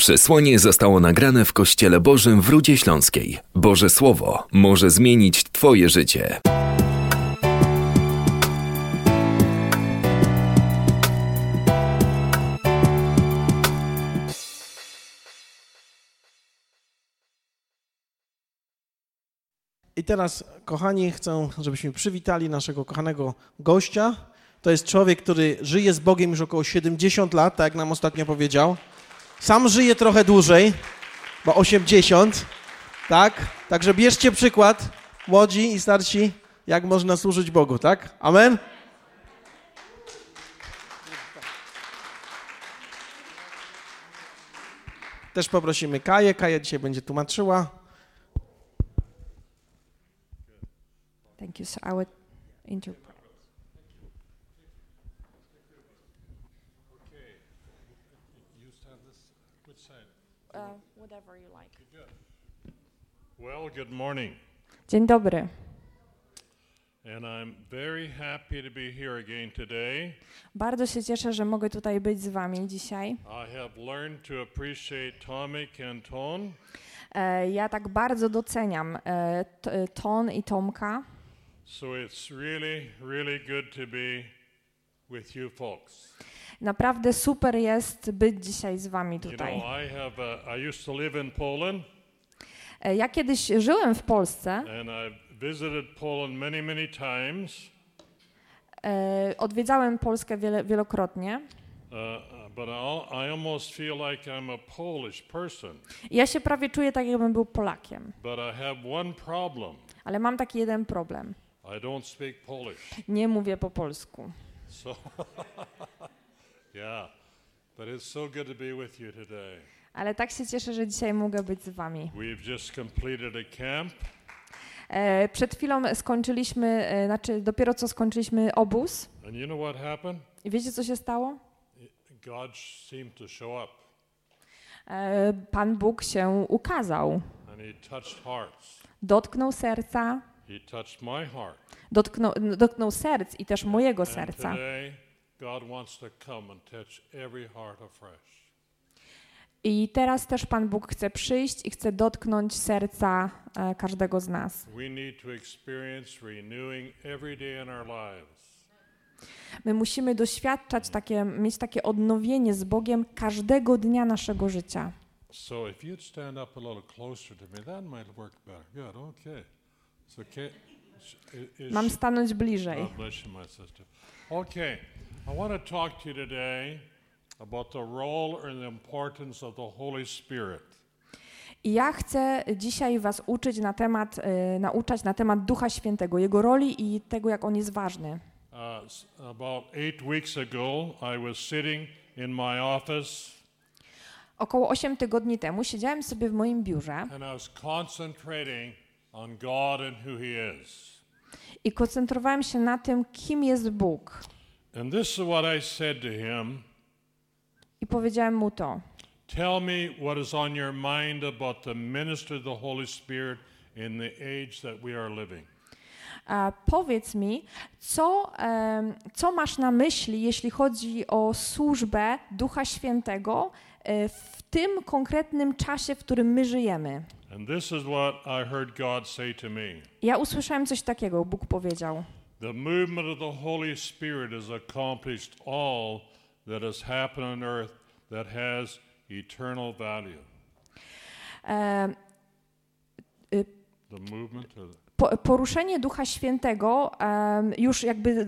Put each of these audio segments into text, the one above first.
Przesłanie zostało nagrane w Kościele Bożym w Rudzie Śląskiej. Boże Słowo może zmienić Twoje życie. I teraz, kochani, chcę, żebyśmy przywitali naszego kochanego gościa. To jest człowiek, który żyje z Bogiem już około 70 lat, tak jak nam ostatnio powiedział. Sam żyje trochę dłużej, bo 80, tak? Także bierzcie przykład, młodzi i starsi, jak można służyć Bogu, tak? Amen? Też poprosimy Kaję. Kaja dzisiaj będzie tłumaczyła. Thank you. So I would interpret. Okay. You stand this which side? Whatever you like. Well, good morning. Dzień dobry. And I'm very happy to be here again today. Bardzo się cieszę, że mogę tutaj być z wami dzisiaj. I have learned to appreciate Tomek and Ton. Ja tak bardzo doceniam Ton i Tomka. So it's really, really good to be with you folks. Naprawdę super jest być dzisiaj z wami You tutaj. know, I used to live in Poland. Ja kiedyś żyłem w Polsce. And I've visited Poland many, many times. Odwiedzałem Polskę wielokrotnie. But I almost feel like I'm a Polish person. Ja się prawie czuję tak, jakbym był Polakiem. But I have one problem. Ale mam taki jeden problem. I don't speak Polish. Nie mówię po polsku. So, yeah, but it's so good to be with you today. Ale tak się cieszę, że dzisiaj mogę być z wami. We've just completed a camp. Przed chwilą skończyliśmy, dopiero co skończyliśmy obóz. And you know what happened? I wiecie, co się stało? God seemed to show up. Pan Bóg się ukazał. And he touched hearts. Dotknął serca. He touched my heart. Dotknął serc i też mojego serca. And today, God wants to come and touch every heart afresh. I teraz też Pan Bóg chce przyjść i chce dotknąć serca każdego z nas. We need to experience renewing every day in our lives. My musimy doświadczać mieć takie odnowienie z Bogiem każdego dnia naszego życia. So if you'd stand up a little closer to me, that might work better. Good, okay. So Mam stanąć bliżej. God bless you, my sister. Okay, I want to talk to you today about the role and the importance of the Holy Spirit. I ja chcę dzisiaj was nauczać na temat Ducha Świętego, Jego roli i tego, jak On jest ważny. About 8 weeks ago, I was sitting in my office. Około 8 tygodni temu siedziałem sobie w moim biurze And I was concentrating on God and who He is. i koncentrowałem się na tym, kim jest Bóg. And this is what I said to Him. I powiedziałem Mu to. Tell me what is on your mind about the ministry of the Holy Spirit in the age that we are living. Powiedz mi, co masz na myśli, jeśli chodzi o służbę Ducha Świętego w tym konkretnym czasie, w którym my żyjemy. And this is what I heard God say to me. Ja usłyszałem coś takiego, Bóg powiedział. The movement of the Holy Spirit has accomplished all that has happened on earth that has eternal value. The movement of Poruszenie Ducha Świętego już jakby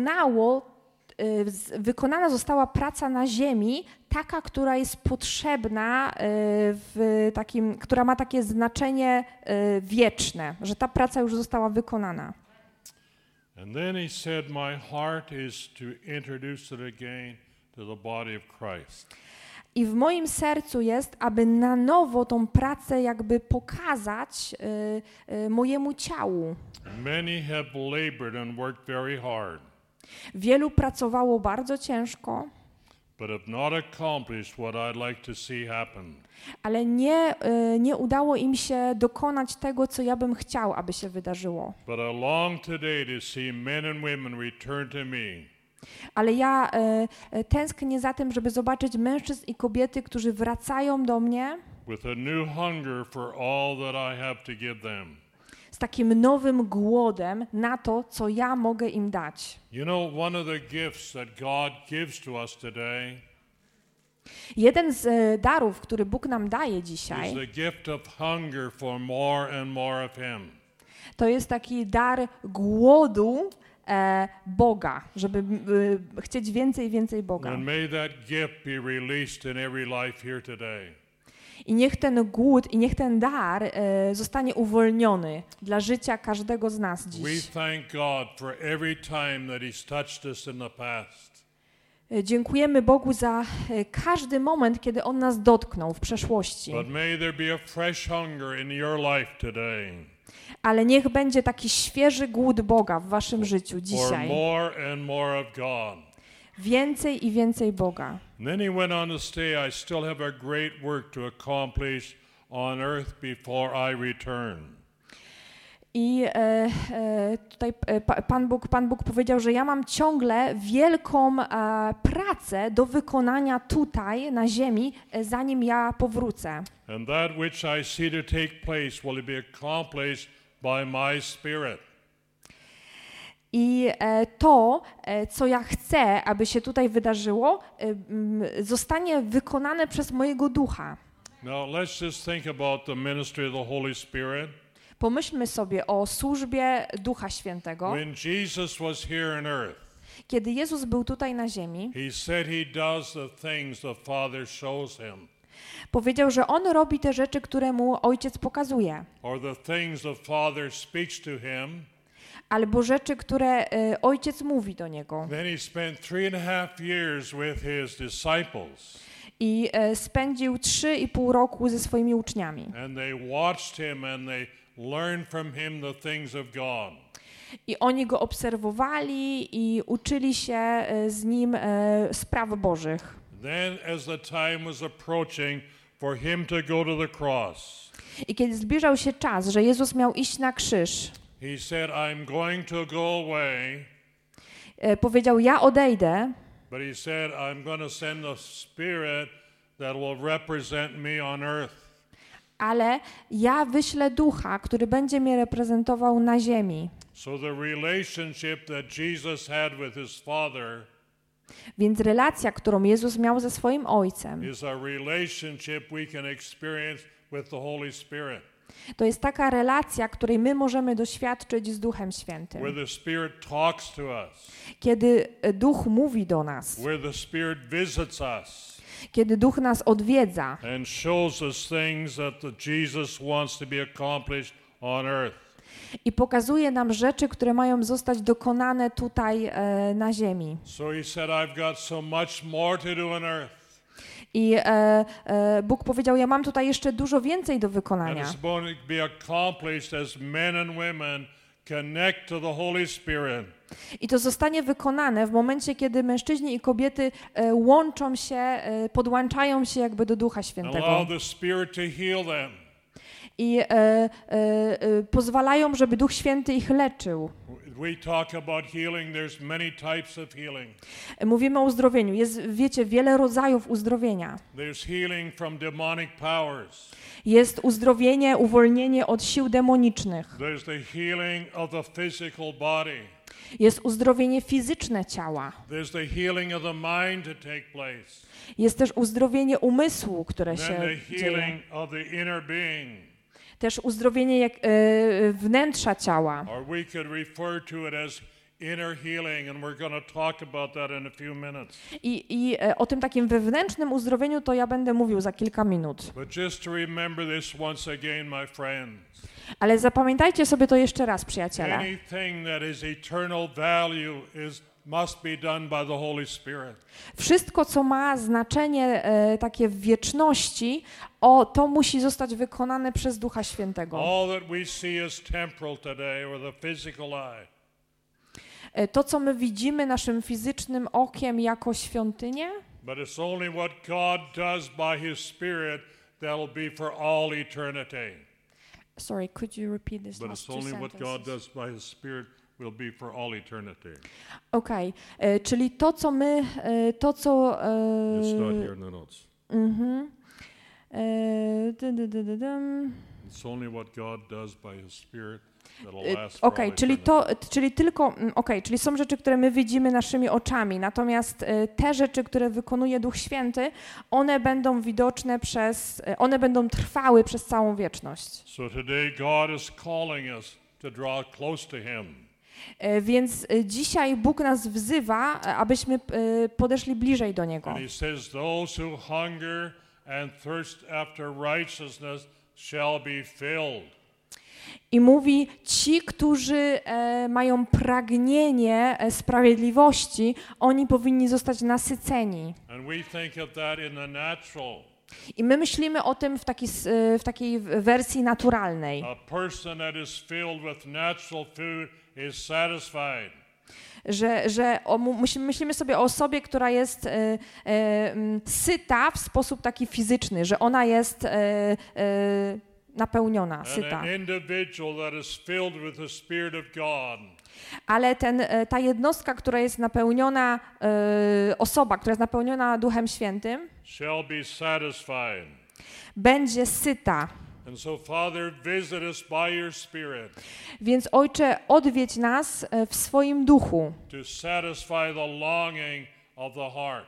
wykonana została praca na ziemi, taka, która jest potrzebna, która ma takie znaczenie wieczne, że ta praca już została wykonana. And then he said, my heart is to introduce it again to the body of Christ. I w moim sercu jest, aby na nowo tą pracę jakby pokazać mojemu ciału. Many have labored and worked very hard. Wielu pracowało bardzo ciężko, but have not accomplished what I'd like to see happen. Ale nie udało im się dokonać tego, co ja bym chciał, aby się wydarzyło. But I long today to see men and women return to me. Ale ja tęsknię za tym, żeby zobaczyć mężczyzn i kobiety, którzy wracają do mnie with a new hunger for all that I have to give them. z takim nowym głodem na to, co ja mogę im dać. You know, one of the gifts that God gives to us today Jeden z darów, który Bóg nam daje is dzisiaj, the gift of hunger for more and more of Him. to jest taki dar głodu Boga, żeby chcieć więcej i więcej Boga. And may that gift be released in every life here today. I niech ten głód i niech ten dar zostanie uwolniony dla życia każdego z nas We dziś. thank God for every time that He's touched us in the past. Dziękujemy Bogu za każdy moment, kiedy On nas dotknął w przeszłości. But may there be a fresh hunger in your life today Ale niech będzie taki świeży głód Boga w waszym życiu for dzisiaj. more and more of God. Więcej i więcej Boga. And then He went on to say, I still have a great work to accomplish on earth before I return. I tutaj Pan Bóg powiedział, że ja mam ciągle wielką pracę do wykonania tutaj na ziemi, zanim ja powrócę. And that which I see to take place will be accomplished by my Spirit. I to, co ja chcę, aby się tutaj wydarzyło, zostanie wykonane przez mojego ducha. Now let's just think about the ministry of the Holy Spirit. Pomyślmy sobie o służbie Ducha Świętego. When Jesus was here on earth, Kiedy Jezus był tutaj na ziemi, He said He does the things the Father shows Him, powiedział, że On robi te rzeczy, które Mu Ojciec pokazuje, or the things the Father speaks to Him. albo rzeczy, które Ojciec mówi do Niego. Then He spent 3.5 years with His disciples, I spędził 3,5 roku ze swoimi uczniami. and they watched Him and they learned from Him the things of God. I oni Go obserwowali i uczyli się z Nim spraw Bożych. Then as the time was approaching for Him to go to the cross, I kiedy zbliżał się czas, że Jezus miał iść na krzyż, He said, I'm going to go away, powiedział, ja odejdę, but He said, I'm going to send the Spirit that will represent me on earth. ale ja wyślę Ducha, który będzie mnie reprezentował na ziemi. So the relationship that Jesus had with His Father Więc relacja, którą Jezus miał ze swoim Ojcem, is a relationship we can experience with the Holy Spirit, to jest taka relacja, której my możemy doświadczyć z Duchem Świętym. where the Spirit talks to us, Kiedy Duch mówi do nas, where the Spirit visits us kiedy Duch nas odwiedza and shows us things that Jesus wants to be accomplished on earth. i pokazuje nam rzeczy, które mają zostać dokonane tutaj na ziemi. So He said, I've got so much more to do on earth. I Bóg powiedział, ja mam tutaj jeszcze dużo więcej do And wykonania. it's going to be accomplished as men and women connect to the Holy Spirit. I to zostanie wykonane w momencie, kiedy mężczyźni i kobiety łączą się, podłączają się jakby do Ducha Świętego Allow the Spirit to heal them. i pozwalają, żeby Duch Święty ich leczył. We talk about healing. There's many types of healing. Mówimy o uzdrowieniu. Jest, wiecie, wiele rodzajów uzdrowienia. There's healing from demonic powers. Jest uzdrowienie, uwolnienie od sił demonicznych. There's the healing of the physical body. Jest uzdrowienie fizyczne ciała. There's the healing of the mind to take place. Jest też uzdrowienie umysłu, które Then się the dzieje. healing of the inner being. Też uzdrowienie wnętrza ciała. Or we could refer to it as inner healing, and we're going to talk about that in a few minutes. I o tym takim wewnętrznym uzdrowieniu to ja będę mówił za kilka minut. But just to remember this once again, my friends. Ale zapamiętajcie sobie to jeszcze raz, przyjaciele. Anything that is eternal value must be done by the Holy Spirit. Wszystko, co ma znaczenie takie w wieczności, to musi zostać wykonane przez Ducha Świętego. All that we see is temporal today, or the physical eye. To, co my widzimy naszym fizycznym okiem jako świątynię, But it's only what God does by His Spirit that will be for all eternity. sorry, could you repeat this But last it's two only what God sentences? does by His Spirit will be for all eternity. Okej, czyli to, co my, to, co... It's not here in the notes. It's only what God does by His Spirit that'll last for all eternity. Czyli są rzeczy, które my widzimy naszymi oczami, natomiast te rzeczy, które wykonuje Duch Święty, one będą widoczne one będą trwały przez całą wieczność. So today God is calling us to draw close to Him. Więc dzisiaj Bóg nas wzywa, abyśmy podeszli bliżej do Niego. And He says, those who hunger and thirst after righteousness shall be filled. I mówi, ci, którzy mają pragnienie sprawiedliwości, oni powinni zostać nasyceni. And we think of that in the natural. I my myślimy o tym w takiej wersji naturalnej. A person that is filled with natural food is satisfied. Myślimy sobie o osobie, która jest syta w sposób taki fizyczny, że ona jest napełniona, syta. An individual that is filled with the Spirit of God. Ale ta jednostka, która jest napełniona, osoba, która jest napełniona Duchem Świętym, shall be satisfied. będzie syta. And so, Father, visit us by your Spirit. Więc Ojcze, odwiedź nas w swoim duchu, To satisfy the longing of the heart.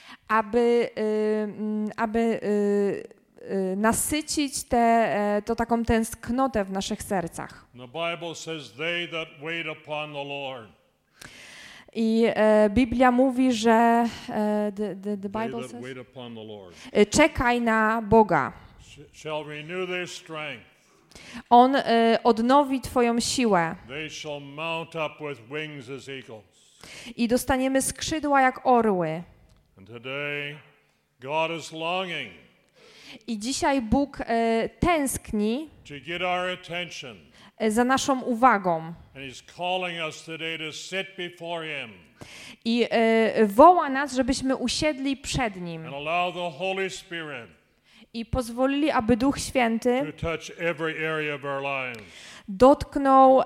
aby nasycić taką tęsknotę w naszych sercach. The Bible says, "They that wait upon the Lord." I Biblia mówi, że the They Bible that says, wait upon the Lord czekaj na Boga. shall renew their strength. On odnowi twoją siłę They shall mount up with wings as eagles. i dostaniemy skrzydła jak orły. And today, God is longing I dzisiaj Bóg tęskni to get our attention. za naszą uwagą And He's calling us today to sit before Him i woła nas, żebyśmy usiedli przed Nim and allow the Holy Spirit i pozwolili, aby Duch Święty to touch every area of our lives. dotknął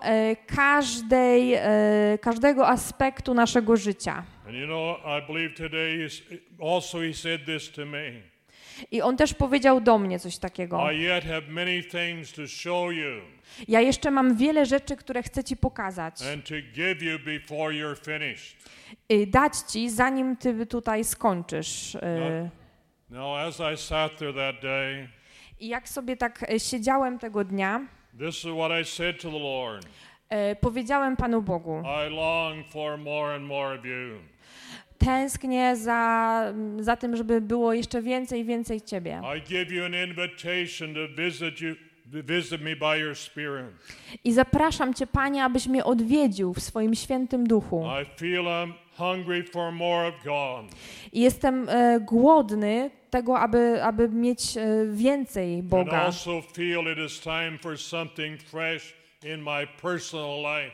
każdego aspektu naszego życia. And you know, I believe today also He said this to me. I On też powiedział do mnie coś takiego. I yet have many things to show you Ja jeszcze mam wiele rzeczy, które chcę Ci pokazać. and to give you before you're finished. Dać Ci, zanim Ty tutaj skończysz. Now, as I sat there that day, I jak sobie tak siedziałem tego dnia, this is what I said to the Lord. powiedziałem Panu Bogu, I long for more and more of you. tęsknię za tym, żeby było jeszcze więcej i więcej Ciebie. I give you an invitation to visit me by your Spirit. I zapraszam Cię, Panie, abyś mnie odwiedził w swoim świętym duchu. I feel I'm hungry for more of God. I jestem głodny tego, aby mieć więcej And Boga. also feel it is time for something fresh in my personal life.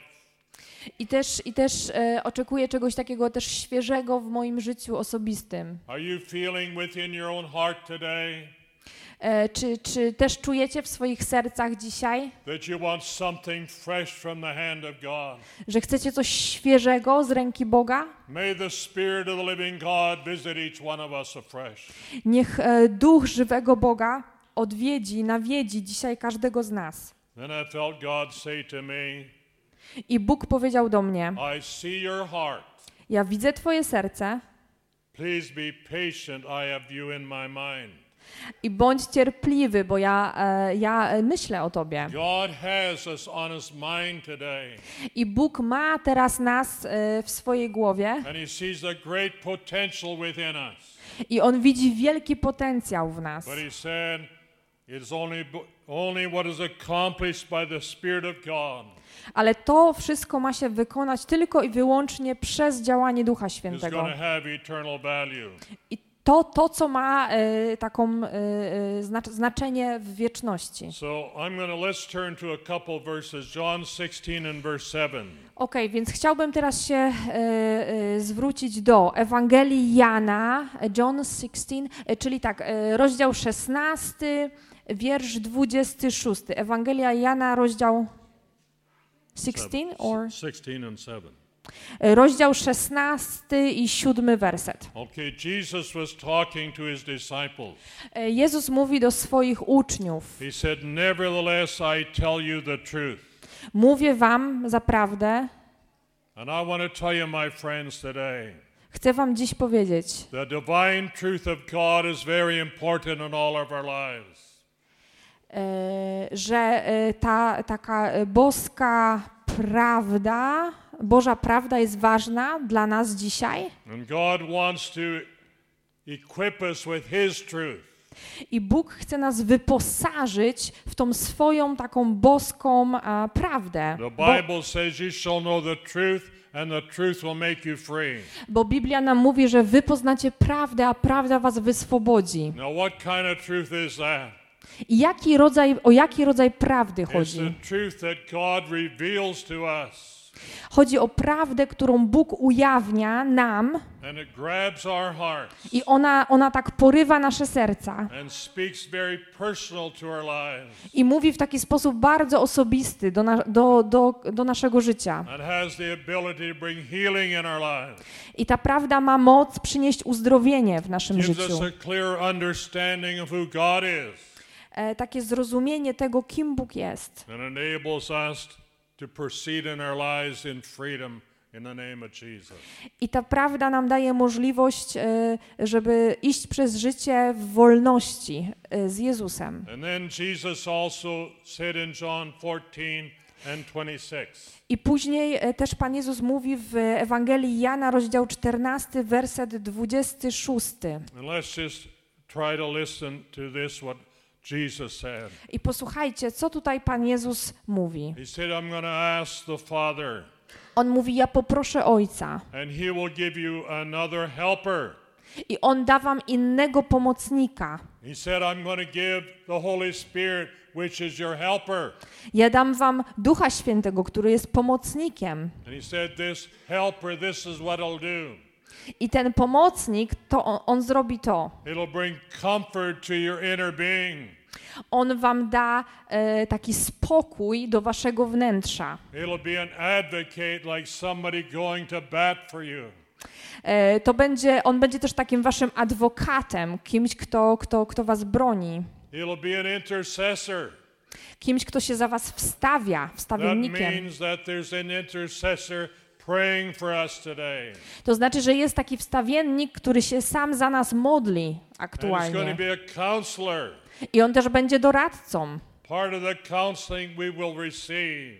I też oczekuję czegoś takiego też świeżego w moim życiu osobistym. Are you feeling within your own heart today Czy też czujecie w swoich sercach dzisiaj, that you want something fresh from the hand of God? że chcecie coś świeżego z ręki Boga? May the Spirit of the living God visit each one of us afresh. Niech Duch żywego Boga nawiedzi dzisiaj każdego z nas. Then I felt God say to me, I Bóg powiedział do mnie, I see your heart. ja widzę twoje serce Please be patient, I have you in my mind. i bądź cierpliwy, bo ja myślę o tobie. God has us on His mind today. I Bóg ma teraz nas w swojej głowie And He sees a great potential within us. i On widzi wielki potencjał w nas. But He said, it's only what is accomplished by the Spirit of God Ale to wszystko ma się wykonać tylko i wyłącznie przez działanie Ducha is Świętego. going to have eternal value. I to co ma znaczenie w wieczności. So let's turn to a couple verses, John 16 and verse 7. Okej, więc chciałbym teraz się zwrócić do Ewangelii Jana, John 16, czyli tak, rozdział 16, wiersz 26. Ewangelia Jana, rozdział 16 or 16 and 7. rozdział 16 i 7 werset. Okay, Jesus was talking to his disciples. Jezus mówi do swoich uczniów. He said, "Nevertheless I tell you the truth." Mówię wam zaprawdę. And I want to tell you, my friends, today, Chcę wam dziś powiedzieć, the divine truth of God is very important in all of our lives. że ta taka boska prawda, Boża prawda jest ważna dla nas dzisiaj. And God wants to equip us with His truth. I Bóg chce nas wyposażyć w tą swoją taką boską prawdę. The Bible says you shall know the truth and the truth will make you free. Bo Biblia nam mówi, że wy poznacie prawdę, a prawda was wyswobodzi. Now what kind of truth is that? I o jaki rodzaj prawdy It's chodzi? the truth that God reveals to us. Chodzi o prawdę, którą Bóg ujawnia nam And it grabs our hearts i ona tak porywa nasze serca and speaks very personal to our lives. i mówi w taki sposób bardzo osobisty do naszego życia. And has the ability to bring healing in our lives. I ta prawda ma moc przynieść uzdrowienie w naszym Gives życiu. us a clear understanding of who God is. Takie zrozumienie tego, kim Bóg jest. And enables us to proceed in our lives in freedom in the name of Jesus. I ta prawda nam daje możliwość, żeby iść przez życie w wolności z Jezusem. And then Jesus also said in John 14 and 26. I później też Pan Jezus mówi w Ewangelii Jana, rozdział 14, werset 26. And let's just try to listen to this, what Jesus said. I posłuchajcie, co tutaj Pan Jezus mówi. He said, I'm going to ask the Father, On mówi, ja poproszę Ojca and He will give you another helper. i On da wam innego pomocnika. He said, I'm going to give the Holy Spirit, which is your helper. Ja dam wam Ducha Świętego, który jest pomocnikiem. And He said, this helper, this is what He'll do. I ten pomocnik, to on zrobi to. It'll bring comfort to your inner being. On wam da taki spokój do waszego wnętrza. It'll be an advocate, like somebody going to bat for you. On będzie też takim waszym adwokatem, kimś, kto was broni. It'll be an intercessor. Kimś, kto się za was wstawia, That wstawiennikiem. means that there's an intercessor praying for us today. To znaczy, że jest taki wstawiennik, który się sam za nas modli And it's going to aktualnie. be a counselor. I on też będzie doradcą. Part of the counseling we will receive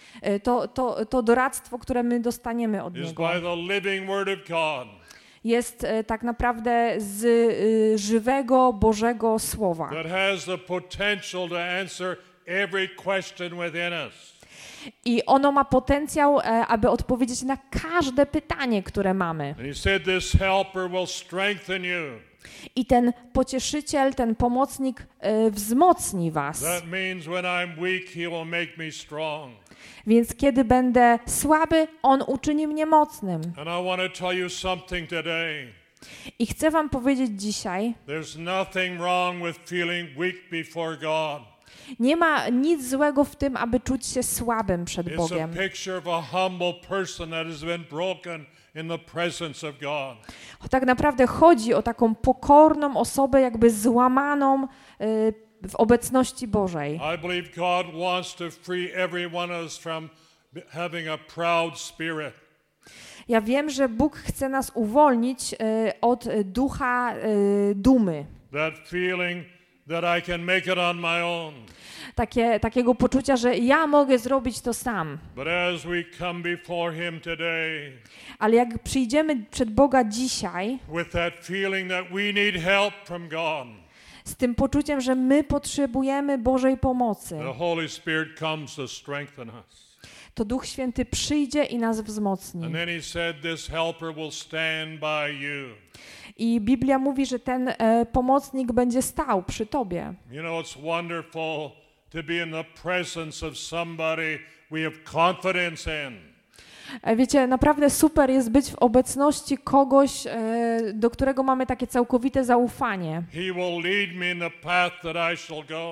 To doradztwo, które my dostaniemy od is Niego, by the living Word of God jest tak naprawdę z żywego Bożego Słowa. that has the potential to answer every question within us. I ono ma potencjał, aby odpowiedzieć na każde pytanie, które mamy. And He said this helper will strengthen you. I ten pocieszyciel, ten pomocnik wzmocni was. That means when I'm weak, He will make me strong. Więc kiedy będę słaby, on uczyni mnie mocnym. And I want to tell you something today. I chcę wam powiedzieć dzisiaj, There's nothing wrong with feeling weak before God. nie ma nic złego w tym, aby czuć się słabym przed It's a Bogiem. picture of a humble person that has been broken in the presence of God. Tak naprawdę chodzi o taką pokorną osobę, jakby złamaną w obecności Bożej. I believe God wants to free every one of us from having a proud spirit. Ja wiem, że Bóg chce nas uwolnić od ducha dumy. That feeling that I can make it on my own. Takiego poczucia, że ja mogę zrobić to sam. But as we come before Him today, Ale jak przyjdziemy przed Boga dzisiaj with that feeling that we need help from God, z tym poczuciem, że my potrzebujemy Bożej pomocy, the Holy Spirit comes to strengthen us. to Duch Święty przyjdzie i nas wzmocni. And then He said, this helper will stand by you. I Biblia mówi, że ten pomocnik będzie stał przy tobie. You know, it's wonderful to be in the presence of somebody we have confidence in. Wiecie, naprawdę super jest być w obecności kogoś, do którego mamy takie całkowite zaufanie. He will lead me in the path that I shall go.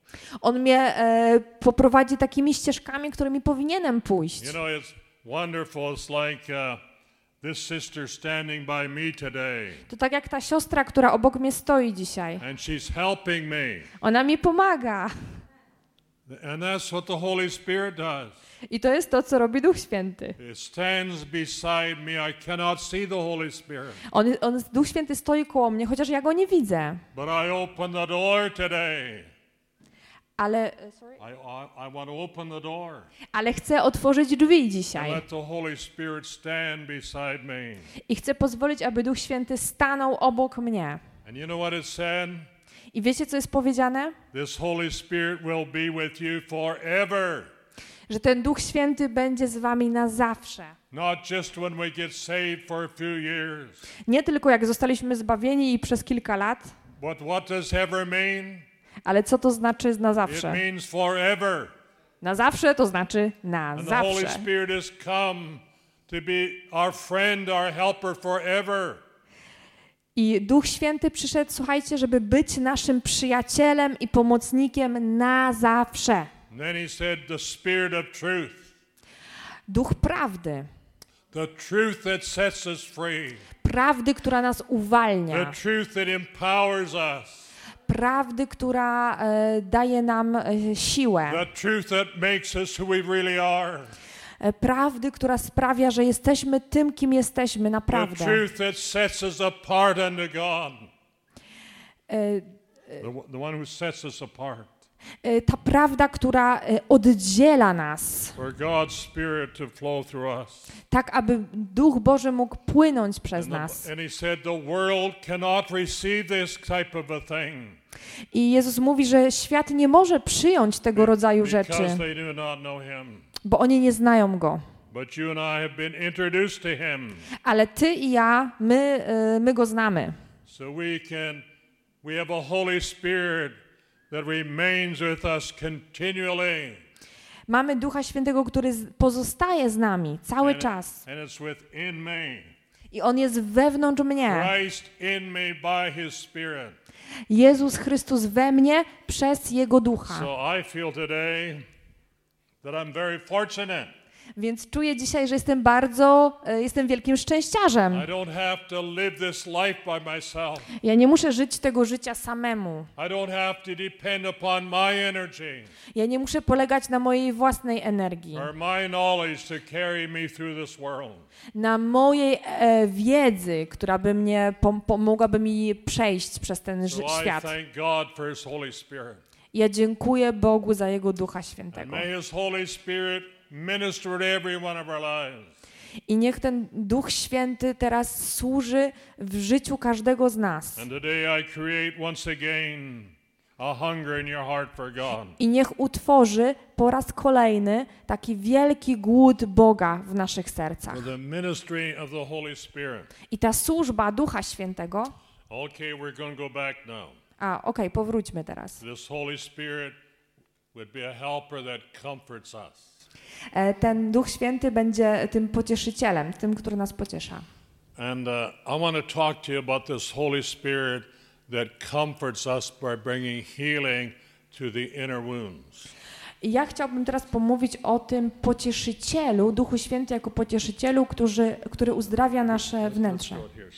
On mnie poprowadzi takimi ścieżkami, którymi powinienem pójść. You know, it's wonderful. It's like this sister standing by me today. To tak jak ta siostra, która obok mnie stoi dzisiaj. And she's helping me. Ona mi pomaga. And that's what the Holy Spirit does. I to jest to, co robi Duch Święty. It stands beside me. I cannot see the Holy Spirit. Duch Święty stoi koło mnie, chociaż ja go nie widzę. But I open the door today. Ale, I want to open the door. ale chcę otworzyć drzwi And dzisiaj. let the Holy Spirit stand beside me. I chcę pozwolić, aby Duch Święty stanął obok mnie. And you know what it said? I wiecie, co jest powiedziane? This Holy Spirit will be with you forever. Że ten Duch Święty będzie z wami na zawsze. Not just when we get saved for a few years. Nie tylko jak zostaliśmy zbawieni i przez kilka lat, But what does ever mean? ale co to znaczy na It zawsze? means forever. Na zawsze to znaczy na And the Holy zawsze. Spirit has come to be our friend, our helper forever. I Duch Święty przyszedł, słuchajcie, żeby być naszym przyjacielem i pomocnikiem na zawsze. And then he said, the Spirit of truth. Duch prawdy. The truth that sets us free. Prawdy, która nas The uwalnia. truth that empowers us. Prawdy, która daje nam siłę. The truth that makes us who we really are. Prawdy, która sprawia, że jesteśmy tym, kim jesteśmy The naprawdę. truth that sets us apart unto God. The one who sets us apart. Ta prawda, która oddziela nas, For God's Spirit to flow through us. tak aby Duch Boży mógł płynąć przez nas. And he said the world cannot receive this type of a thing. I Jezus mówi, że świat nie może przyjąć tego rodzaju rzeczy, Because they do not know him. bo oni nie znają Go. But you and I have been introduced to him. Ale ty i ja, my Go znamy. So we have a Holy Spirit that remains with us continually. Mamy Ducha Świętego, który pozostaje z nami cały czas. And it's within me. I On jest wewnątrz mnie. Christ in me by his Spirit. Jezus Chrystus we mnie przez Jego Ducha. So I feel today that I'm very fortunate. Więc czuję dzisiaj, że jestem wielkim szczęściarzem. I don't have to live this life by myself. Ja nie muszę żyć tego życia samemu. I don't have to depend upon my energy Ja nie muszę polegać na mojej własnej energii, or my knowledge to carry me through this world. na mojej wiedzy, która by mnie pomogłaby mi przejść przez ten So I świat. thank God for his Holy Spirit. Ja dziękuję Bogu za Jego Ducha And Świętego. may his Holy Spirit minister to every one of our lives. I niech ten Duch Święty teraz służy w życiu każdego z nas. And today I create once again a hunger in your heart for God. I niech utworzy po raz kolejny taki wielki głód Boga w naszych sercach. For the ministry of the Holy Spirit. I ta służba Ducha Świętego... Okay, we're going to go back now. Okej, powróćmy teraz. This Holy Spirit would be a helper that comforts us. Ten Duch Święty będzie tym pocieszycielem, tym, który nas pociesza. And I want to talk to you about this Holy Spirit that comforts us by bringing healing to the inner wounds. I ja chciałbym teraz pomówić o tym pocieszycielu, Duchu Święty jako pocieszycielu, który uzdrawia nasze wnętrze.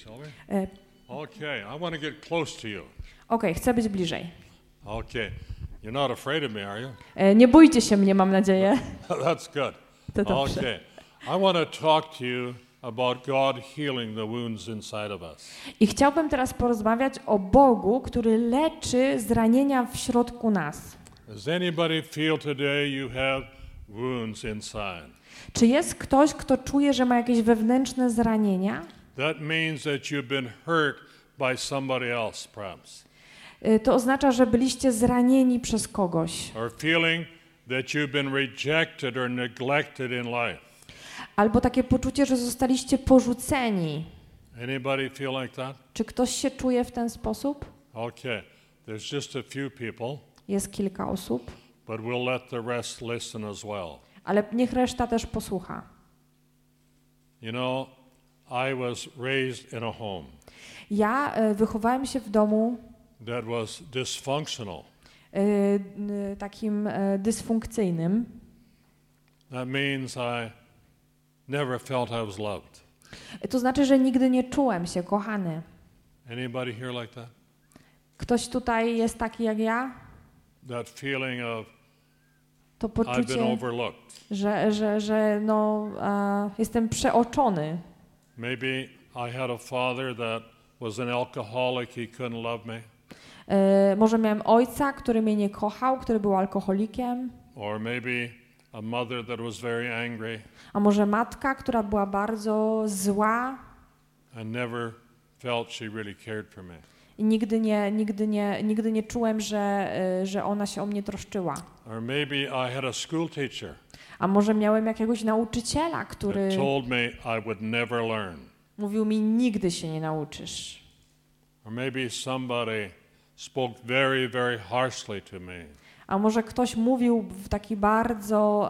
Okay, I want to get close to you. Okej, chcę być bliżej. Okay. You're not afraid of me, are you? Nie bójcie się mnie, mam nadzieję. That's good. To dobrze. Okay. I want to talk to you about God healing the wounds inside of us. I chciałbym teraz porozmawiać o Bogu, który leczy zranienia w środku nas. Does anybody feel today you have wounds inside? Czy jest ktoś, kto czuje, że ma jakieś wewnętrzne zranienia? That means that you've been hurt by somebody else, perhaps. To oznacza, że byliście zranieni przez kogoś. Or feeling that you've been rejected or neglected in life. Albo takie poczucie, że zostaliście porzuceni. Anybody feel like that? Czy ktoś się czuje w ten sposób? Okay. There's just a few people, Jest kilka osób, but we'll let the rest listen as well. ale niech reszta też posłucha. You know, I was raised in a home Ja wychowałem się w domu, that was dysfunctional. takim dysfunkcyjnym. That means I never felt I was loved. To znaczy, że nigdy nie czułem się kochany. Anybody here like that? Ktoś tutaj jest taki jak ja? That feeling of To I've been poczucie, overlooked. że jestem przeoczony. Maybe I had a father that was an alcoholic, he couldn't love me. Może miałem ojca, który mnie nie kochał, który był alkoholikiem. Or maybe a mother that was very angry A może matka, która była bardzo zła and never felt she really cared for me. i nigdy nie czułem, że ona się o mnie troszczyła. Or maybe I had a school teacher A może miałem jakiegoś nauczyciela, który that told me I would never learn. mówił mi, nigdy się nie nauczysz. Or maybe somebody spoke very, very harshly to me. A może ktoś mówił w taki bardzo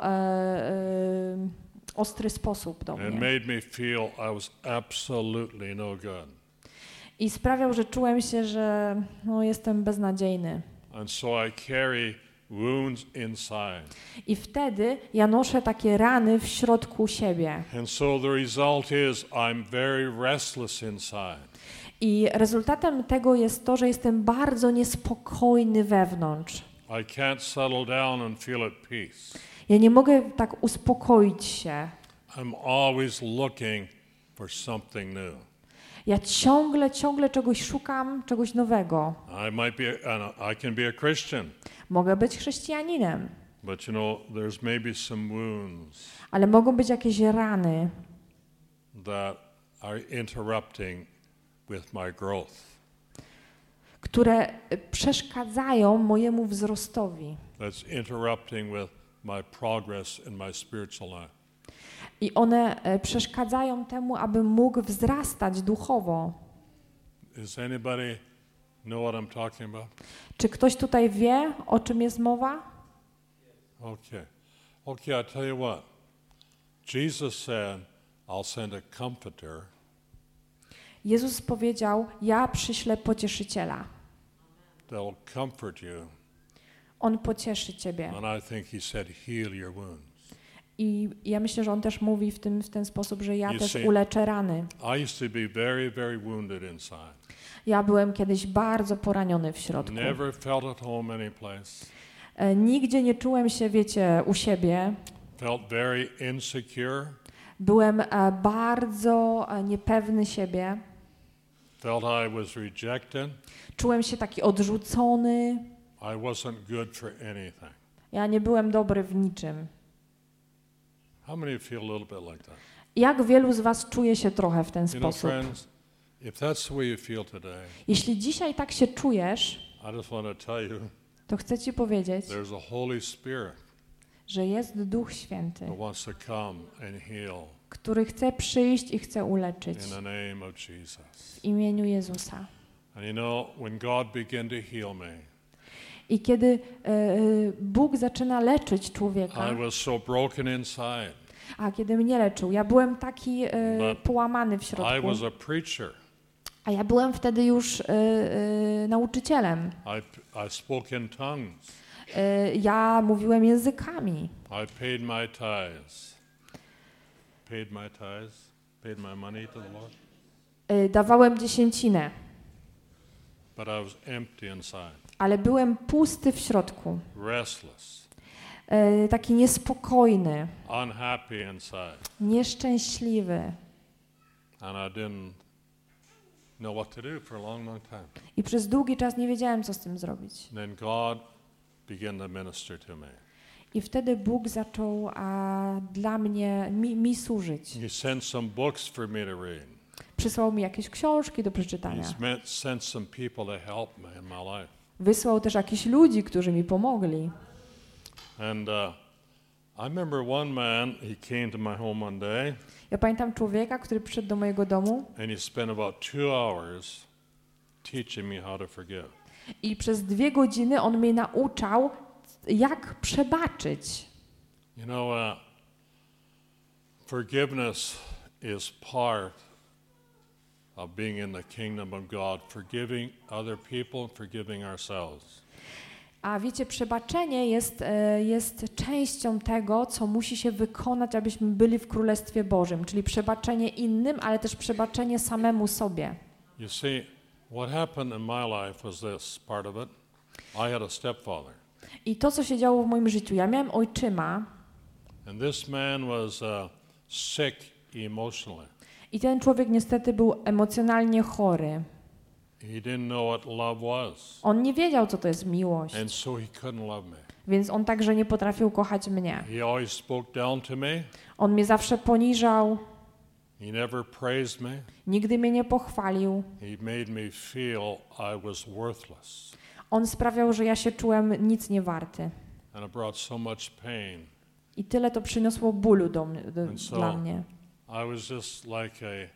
ostry sposób do And mnie. made me feel I was absolutely no good. I sprawiał, że czułem się, że jestem beznadziejny. And so I carry wounds inside. I wtedy ja noszę takie rany w środku siebie. And so the result is I'm very restless inside. I rezultatem tego jest to, że jestem bardzo niespokojny wewnątrz. I can't settle down and feel at peace. Ja nie mogę tak uspokoić się. I'm always looking for something new. Ja ciągle czegoś szukam, czegoś nowego. I can be a Christian, Mogę być chrześcijaninem, but there's maybe some wounds ale mogą być jakieś rany, that are interrupting with my growth. które przeszkadzają mojemu wzrostowi. That's interrupting with my progress in my spiritual life. I one przeszkadzają temu, abym mógł wzrastać duchowo. Does anybody know what I'm talking about? Czy ktoś tutaj wie, o czym jest mowa? Okay, I tell you what. Jesus said, I'll send a comforter. Jezus powiedział, ja przyślę pocieszyciela. That'll comfort you. On pocieszy ciebie. And I think he said, heal your wounds. I ja myślę, że on też mówi w ten sposób, że ja You też see, uleczę rany. I used to be very, very wounded inside. Ja byłem kiedyś bardzo poraniony w środku. Never felt at home any place. Nigdzie nie czułem się, wiecie, u siebie. Felt very insecure. Byłem bardzo niepewny siebie. Felt I was rejected. Czułem się taki odrzucony. I wasn't good for anything. Ja nie byłem dobry w niczym. How many feel a little bit like that? Jak wielu z was czuje się trochę w ten sposób? Friends, if that's the way you feel today, Jeśli dzisiaj tak się czujesz, I just want to tell you, to chcę ci powiedzieć, there's a Holy Spirit że jest Duch Święty, that wants to come and heal który chce przyjść i chce uleczyć in the name of Jesus. w imieniu Jezusa. And when God began to heal me, I kiedy Bóg zaczyna leczyć człowieka, I was so broken inside. a kiedy mnie leczył, ja byłem taki połamany w I środku, was a preacher. a ja byłem wtedy już nauczycielem. I spoke in tongues. Ja mówiłem językami. I paid my tithes. Paid my money to the Lord. Dawałem dziesięcinę, But I was empty inside. ale byłem pusty w środku. Restless. Taki niespokojny, Unhappy inside. nieszczęśliwy. And I didn't know what to do for a long, long time. I przez długi czas nie wiedziałem, co z tym zrobić. Then God began to minister to me. I wtedy Bóg zaczął dla mnie, mi służyć. He sent some books for me to read. Przysłał mi jakieś książki do przeczytania. He sent some people to help me in my life. Wysłał też jakichś ludzi, którzy mi pomogli. And I remember one man, he came to my home one day. Ja pamiętam człowieka, który przyszedł do mojego domu And he spent about 2 hours teaching me how to forgive. i przez 2 godziny on mnie nauczał, jak przebaczyć. Forgiveness is part of being in the kingdom of God, forgiving other people, forgiving ourselves. A wiecie, przebaczenie jest częścią tego, co musi się wykonać, abyśmy byli w Królestwie Bożym, czyli przebaczenie innym, ale też przebaczenie samemu sobie. You see, what happened in my life was this part of it. I had a stepfather. I to, co się działo w moim życiu, ja miałem ojczyma And this man was sick emotionally. i ten człowiek niestety był emocjonalnie chory. He didn't know what love was. On nie wiedział, co to jest miłość, And so he couldn't love me. więc on także nie potrafił kochać mnie. He always spoke down to me. On mnie zawsze poniżał, He never praised me. nigdy mnie nie pochwalił. He made me feel I was worthless. On sprawiał, że ja się czułem nic nie warty. And it brought so much pain. I tyle to przyniosło bólu And so dla mnie. I was just like a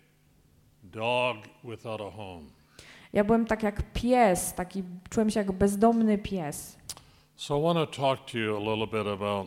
dog without a home. Ja byłem tak jak pies, czułem się jak bezdomny pies. So I want to talk to you a little bit about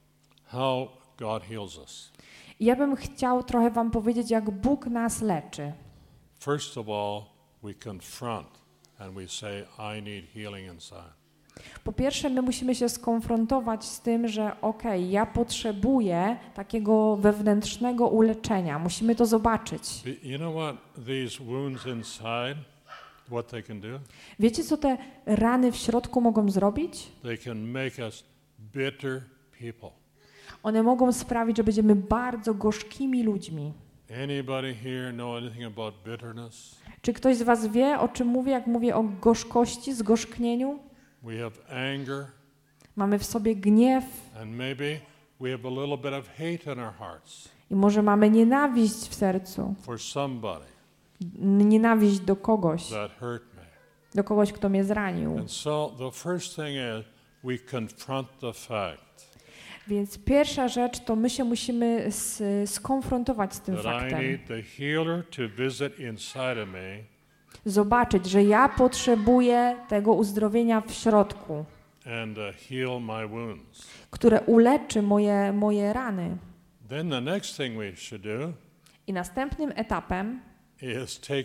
how God heals us. I ja bym chciał trochę wam powiedzieć, jak Bóg nas leczy. First of all, we confront and we say, I need healing inside. Po pierwsze, my musimy się skonfrontować z tym, że ja potrzebuję takiego wewnętrznego uleczenia. Musimy to zobaczyć. You know what these wounds inside, what they can do? Wiecie, co te rany w środku mogą zrobić? They can make us bitter people. One mogą sprawić, że będziemy bardzo gorzkimi ludźmi. Anybody here know anything about bitterness? Czy ktoś z was wie, o czym mówię, jak mówię o gorzkości, zgorzknieniu? We have anger, Mamy w sobie gniew and maybe we have a little bit of hate in our hearts i może mamy nienawiść w sercu. for somebody Nienawiść do kogoś, that hurt me. do kogoś, kto mnie zranił. And so the first thing is we confront the fact Więc pierwsza rzecz to my się musimy skonfrontować z tym that I faktem. need the healer to visit inside of me Zobaczyć, że ja potrzebuję tego uzdrowienia w środku, and heal my wounds. które uleczy moje rany. Then the next thing we should do I następnym etapem is take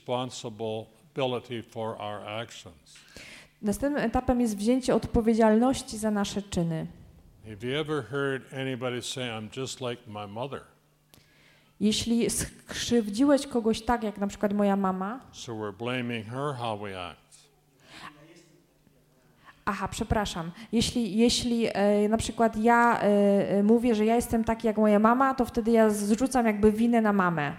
responsibility for our actions. Następnym etapem jest wzięcie odpowiedzialności za nasze czyny. Have you ever heard anybody say, I'm just like my mother? Jeśli skrzywdziłeś kogoś tak, jak na przykład moja mama, So we're blaming her how we act. przepraszam, jeśli na przykład ja mówię, że ja jestem taki jak moja mama, to wtedy ja zrzucam jakby winę na mamę.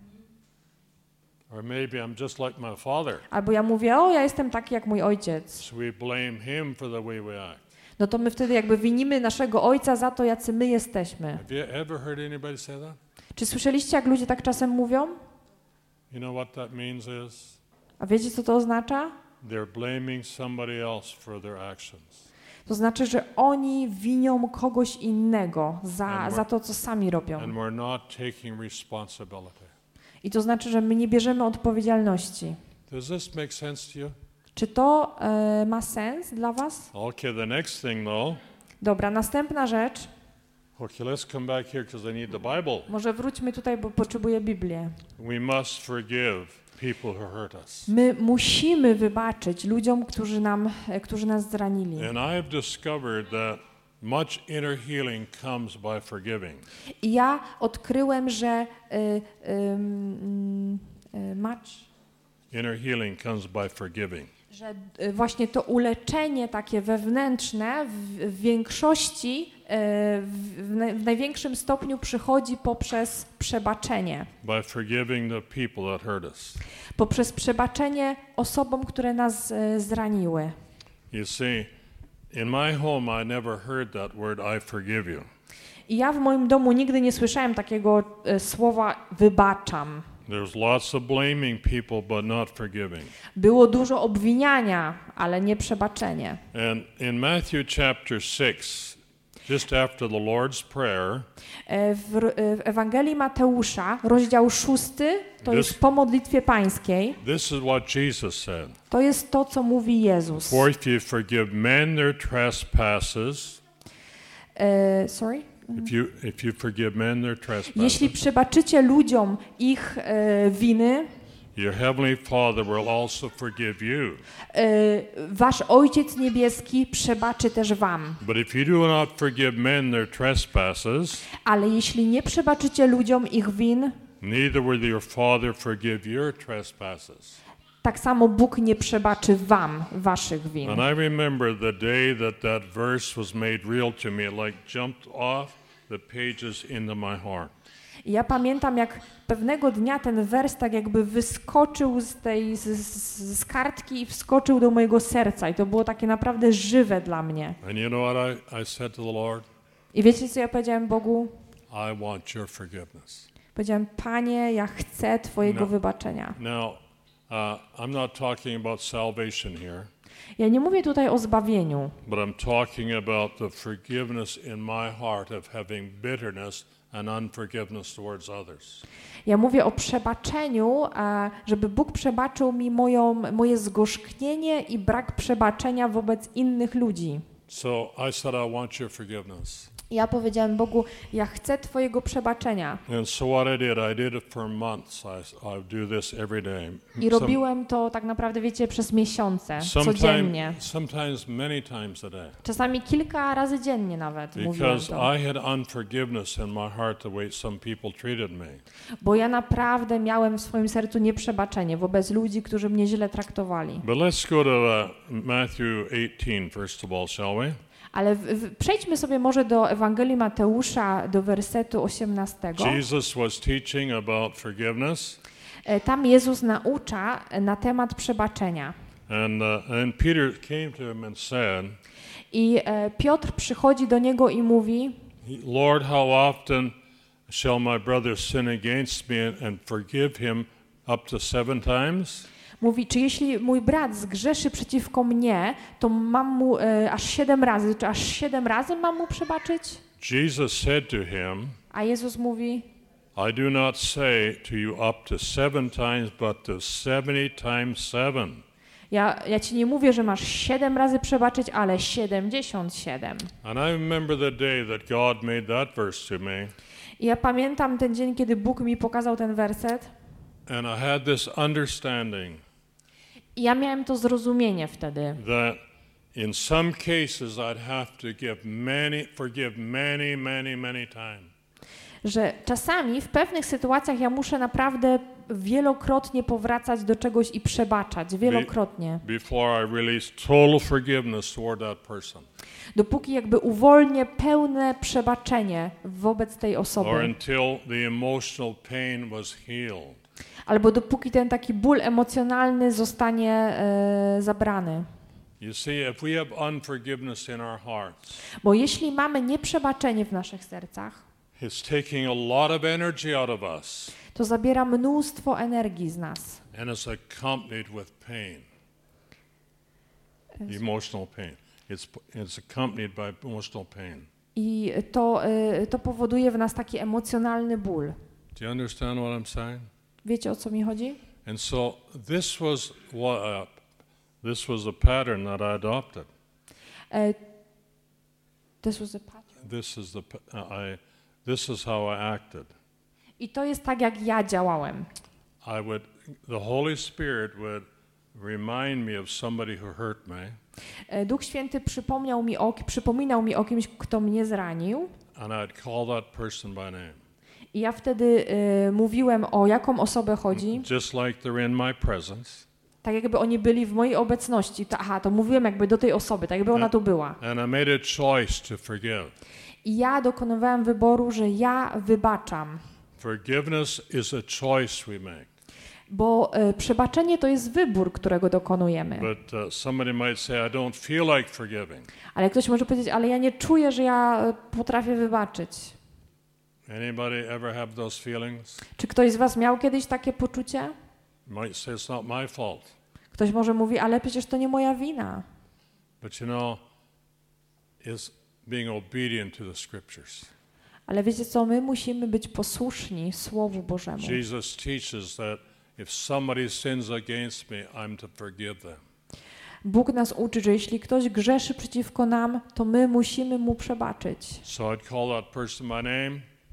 Or maybe I'm just like my father. Albo ja mówię, ja jestem taki jak mój ojciec. So we blame him for the way we act. No to my wtedy jakby winimy naszego ojca za to, jacy my jesteśmy. Have you ever heard anybody say that? Czy słyszeliście, jak ludzie tak czasem mówią? You know what that means is? A wiecie, co to oznacza? They're blaming somebody else for their actions. To znaczy, że oni winią kogoś innego za to, co sami robią. And we're not taking responsibility. I to znaczy, że my nie bierzemy odpowiedzialności. Does this make sense to you? Czy to ma sens dla was? Okay, the next thing though. Dobra, następna rzecz. Okay, let's come back here because I need the Bible. Może wróćmy tutaj, bo potrzebuję Biblię. We must forgive people who hurt us. My musimy wybaczyć ludziom, którzy nas zranili. And I have discovered that much inner healing comes by forgiving. I ja odkryłem, że Inner healing comes by forgiving. że właśnie to uleczenie takie wewnętrzne w większości, w największym stopniu przychodzi poprzez przebaczenie. By forgiving the people that hurt us. Poprzez przebaczenie osobom, które nas zraniły. You see, in my home I never heard that word I forgive you. I ja w moim domu nigdy nie słyszałem takiego słowa wybaczam. There's lots of blaming people but not forgiving. Było dużo obwiniania, ale nie przebaczenie. And in Matthew chapter 6, just after the Lord's Prayer, W Ewangelii Mateusza, rozdział 6, to jest po modlitwie pańskiej. this is what Jesus said. To jest to, co mówi Jezus. For if you forgive men their trespasses, Sorry? if you forgive men their trespasses, Jeśli przebaczycie ludziom ich winy, your heavenly Father will also forgive you. Wasz Ojciec Niebieski przebaczy też wam. But if you do not forgive men their trespasses, Ale jeśli nie przebaczycie ludziom ich win, neither will your Father forgive your trespasses. tak samo Bóg nie przebaczy wam waszych win. And I remember the day that verse was made real to me, it like jumped off the pages into my heart. I ja pamiętam, jak pewnego dnia ten wers tak jakby wyskoczył z kartki i wskoczył do mojego serca. I to było takie naprawdę żywe dla mnie. And you know what I said to the Lord? I wiecie, co ja powiedziałem Bogu? I want your forgiveness. Powiedziałem, Panie, ja chcę Twojego No. wybaczenia. Now, I'm not talking about salvation here, Ja nie mówię tutaj o zbawieniu, but I'm talking about the forgiveness in my heart of having bitterness and unforgiveness towards others. ja mówię o przebaczeniu, żeby Bóg przebaczył mi moje zgorzknienie i brak przebaczenia wobec innych ludzi. So I said, I want your forgiveness. I ja powiedziałem Bogu, ja chcę Twojego przebaczenia. And so what I did it for months. I do this every day. I robiłem to tak naprawdę, wiecie, przez miesiące, codziennie. Sometimes many times a day. Czasami kilka razy dziennie nawet mówiłem Because to. I had unforgiveness in my heart the way some people treated me. Bo ja naprawdę miałem w swoim sercu nieprzebaczenie wobec ludzi, którzy mnie źle traktowali. But let's go to Matthew 18 first of all, shall we? Ale przejdźmy sobie może do Ewangelii Mateusza, do wersetu 18. Jesus was teaching about forgiveness. Tam Jezus naucza na temat przebaczenia. And Peter came to him and said, I Piotr przychodzi do niego i mówi: Lord, how often shall my brother sin against me and forgive him up to 7 times? Mówi, czy jeśli mój brat zgrzeszy przeciwko mnie, to mam mu aż 7 razy, czy aż 7 razy mam mu przebaczyć? Jesus said to him, A Jezus mówi: I do not say to you up to 7 times, but to 70 times 7. Ja ci nie mówię, że masz 7 razy przebaczyć, ale 77. And I remember the day that God made that verse to me. I ja pamiętam ten dzień, kiedy Bóg mi pokazał ten werset. And I had this understanding I ja miałem to zrozumienie wtedy, that in some cases I'd have to forgive many times. że czasami w pewnych sytuacjach ja muszę naprawdę wielokrotnie powracać do czegoś i przebaczać, wielokrotnie. Before I release total forgiveness toward that person. Dopóki jakby uwolnię pełne przebaczenie wobec tej Or osoby. until the emotional pain was healed. Albo dopóki ten taki ból emocjonalny zostanie zabrany. You see, if we have unforgiveness in our hearts, Bo jeśli mamy nieprzebaczenie w naszych sercach, it's taking a lot of energy out of us to zabiera mnóstwo energii z nas. and it's accompanied with pain. Emotional pain. It's accompanied by emotional pain. I to powoduje w nas taki emocjonalny ból. Do you understand what I'm saying? Wiecie, o co mi chodzi? And so this was a pattern that I adopted. This was a pattern. This is how I acted. I to jest tak, jak ja działałem. The Holy Spirit would remind me of somebody who hurt me. Duch Święty przypominał mi o kimś, kto mnie zranił. And I'd call that person by name. I ja wtedy mówiłem, o jaką osobę chodzi. Just like they're in my presence. Tak jakby oni byli w mojej obecności. To mówiłem jakby do tej osoby, tak jakby ona tu była. And I made a choice to forgive. I ja dokonywałem wyboru, że ja wybaczam. Forgiveness is a choice we make. Bo przebaczenie to jest wybór, którego dokonujemy. But somebody might say, I don't feel like forgiving. Ale ktoś może powiedzieć, ale ja nie czuję, że ja potrafię wybaczyć. Anybody ever have those feelings? Czy ktoś z was miał kiedyś takie poczucie? Might say it's not my fault. Ktoś może mówi, ale przecież to nie moja wina. But you know, is being obedient to the scriptures. Ale wiecie co, my musimy być posłuszni Słowu Bożemu. Jesus teaches that if somebody sins against me, I'm to forgive them. Bóg nas uczy, że jeśli ktoś grzeszy przeciwko nam, to my musimy mu przebaczyć. So I'd call that person by name.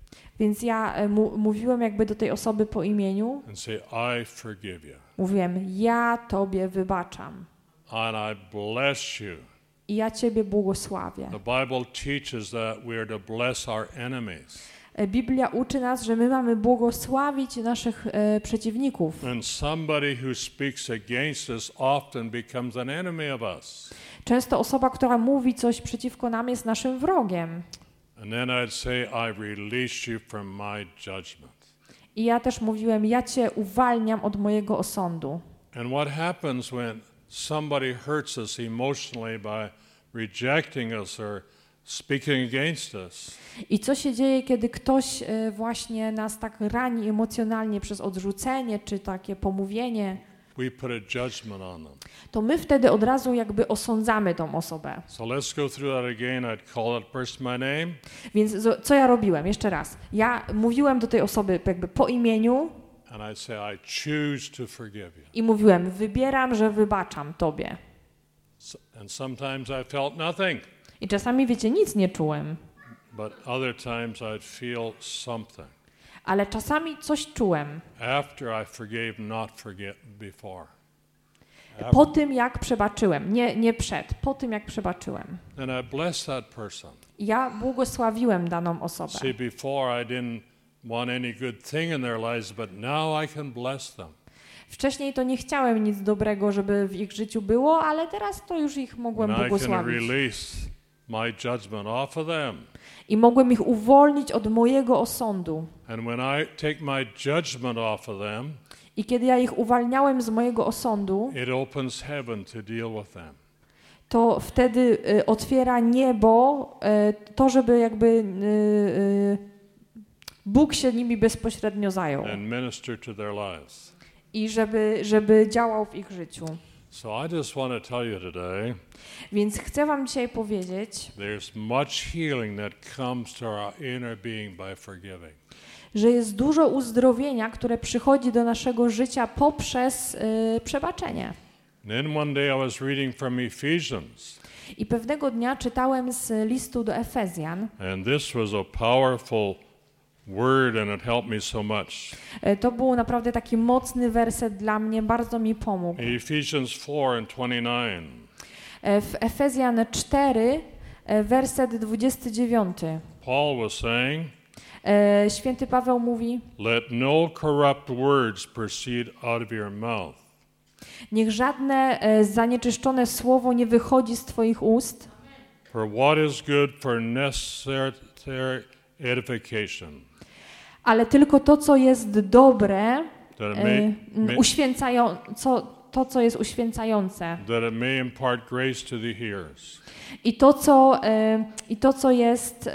Więc ja mówiłem jakby do tej osoby po imieniu. and say, I forgive you. Mówiłem, ja Tobie wybaczam And I bless you. i ja Ciebie błogosławię. The Bible teaches that we are to bless our enemies. Biblia uczy nas, że my mamy błogosławić naszych przeciwników. And somebody who speaks against us often becomes an enemy of us. Często osoba, która mówi coś przeciwko nam, jest naszym wrogiem. And then I'd say, I release you from my judgment. I ja też mówiłem, ja Cię uwalniam od mojego osądu. And what happens when somebody hurts us emotionally by rejecting us or speaking against us? I co się dzieje, kiedy ktoś właśnie nas tak rani emocjonalnie przez odrzucenie czy takie pomówienie? We put a judgment on them. To my wtedy od razu jakby osądzamy tą osobę. So let's go through that again. I'd call that person my name. Więc co ja robiłem? Jeszcze raz. Ja mówiłem do tej osoby jakby po imieniu And I'd say, I choose to forgive you. i mówiłem, wybieram, że wybaczam Tobie. And sometimes I felt nothing, I czasami, wiecie, nic nie czułem, but other times I'd feel something. ale czasami coś czułem. After I forgave, not forget before. Po tym, jak przebaczyłem, nie przed, po tym, jak przebaczyłem. And I blessed that person. Ja błogosławiłem daną osobę. See, before I didn't want any good thing in their lives, but now I can bless them. Wcześniej to nie chciałem nic dobrego, żeby w ich życiu było, ale teraz to już ich mogłem And I can błogosławić. release my judgment off of them. I mogłem ich uwolnić od mojego osądu. And when I take my judgment off of them, I kiedy ja ich uwalniałem z mojego osądu, it opens heaven to deal with them. to wtedy otwiera niebo to, żeby jakby Bóg się nimi bezpośrednio zajął And minister to their lives. i żeby działał w ich życiu. So I just want to tell you today, Więc chcę wam dzisiaj powiedzieć, there's much healing that comes to our inner being by forgiving. że jest dużo uzdrowienia, które przychodzi do naszego życia poprzez przebaczenie. And then one day I was reading from Ephesians, I pewnego dnia czytałem z listu do Efezjan. and this was a powerful word and it helped me so much. To był naprawdę taki mocny werset dla mnie, bardzo mi pomógł. Ephesians 4:29. W Efezjan 4, werset 29. Paul was saying, Święty Paweł mówi: let no corrupt words proceed out of your mouth, niech żadne zanieczyszczone słowo nie wychodzi z twoich ust, for what is good for necessary edification, ale tylko to, co jest dobre, that it co jest uświęcające. that it may impart grace to the hearers. I to, co jest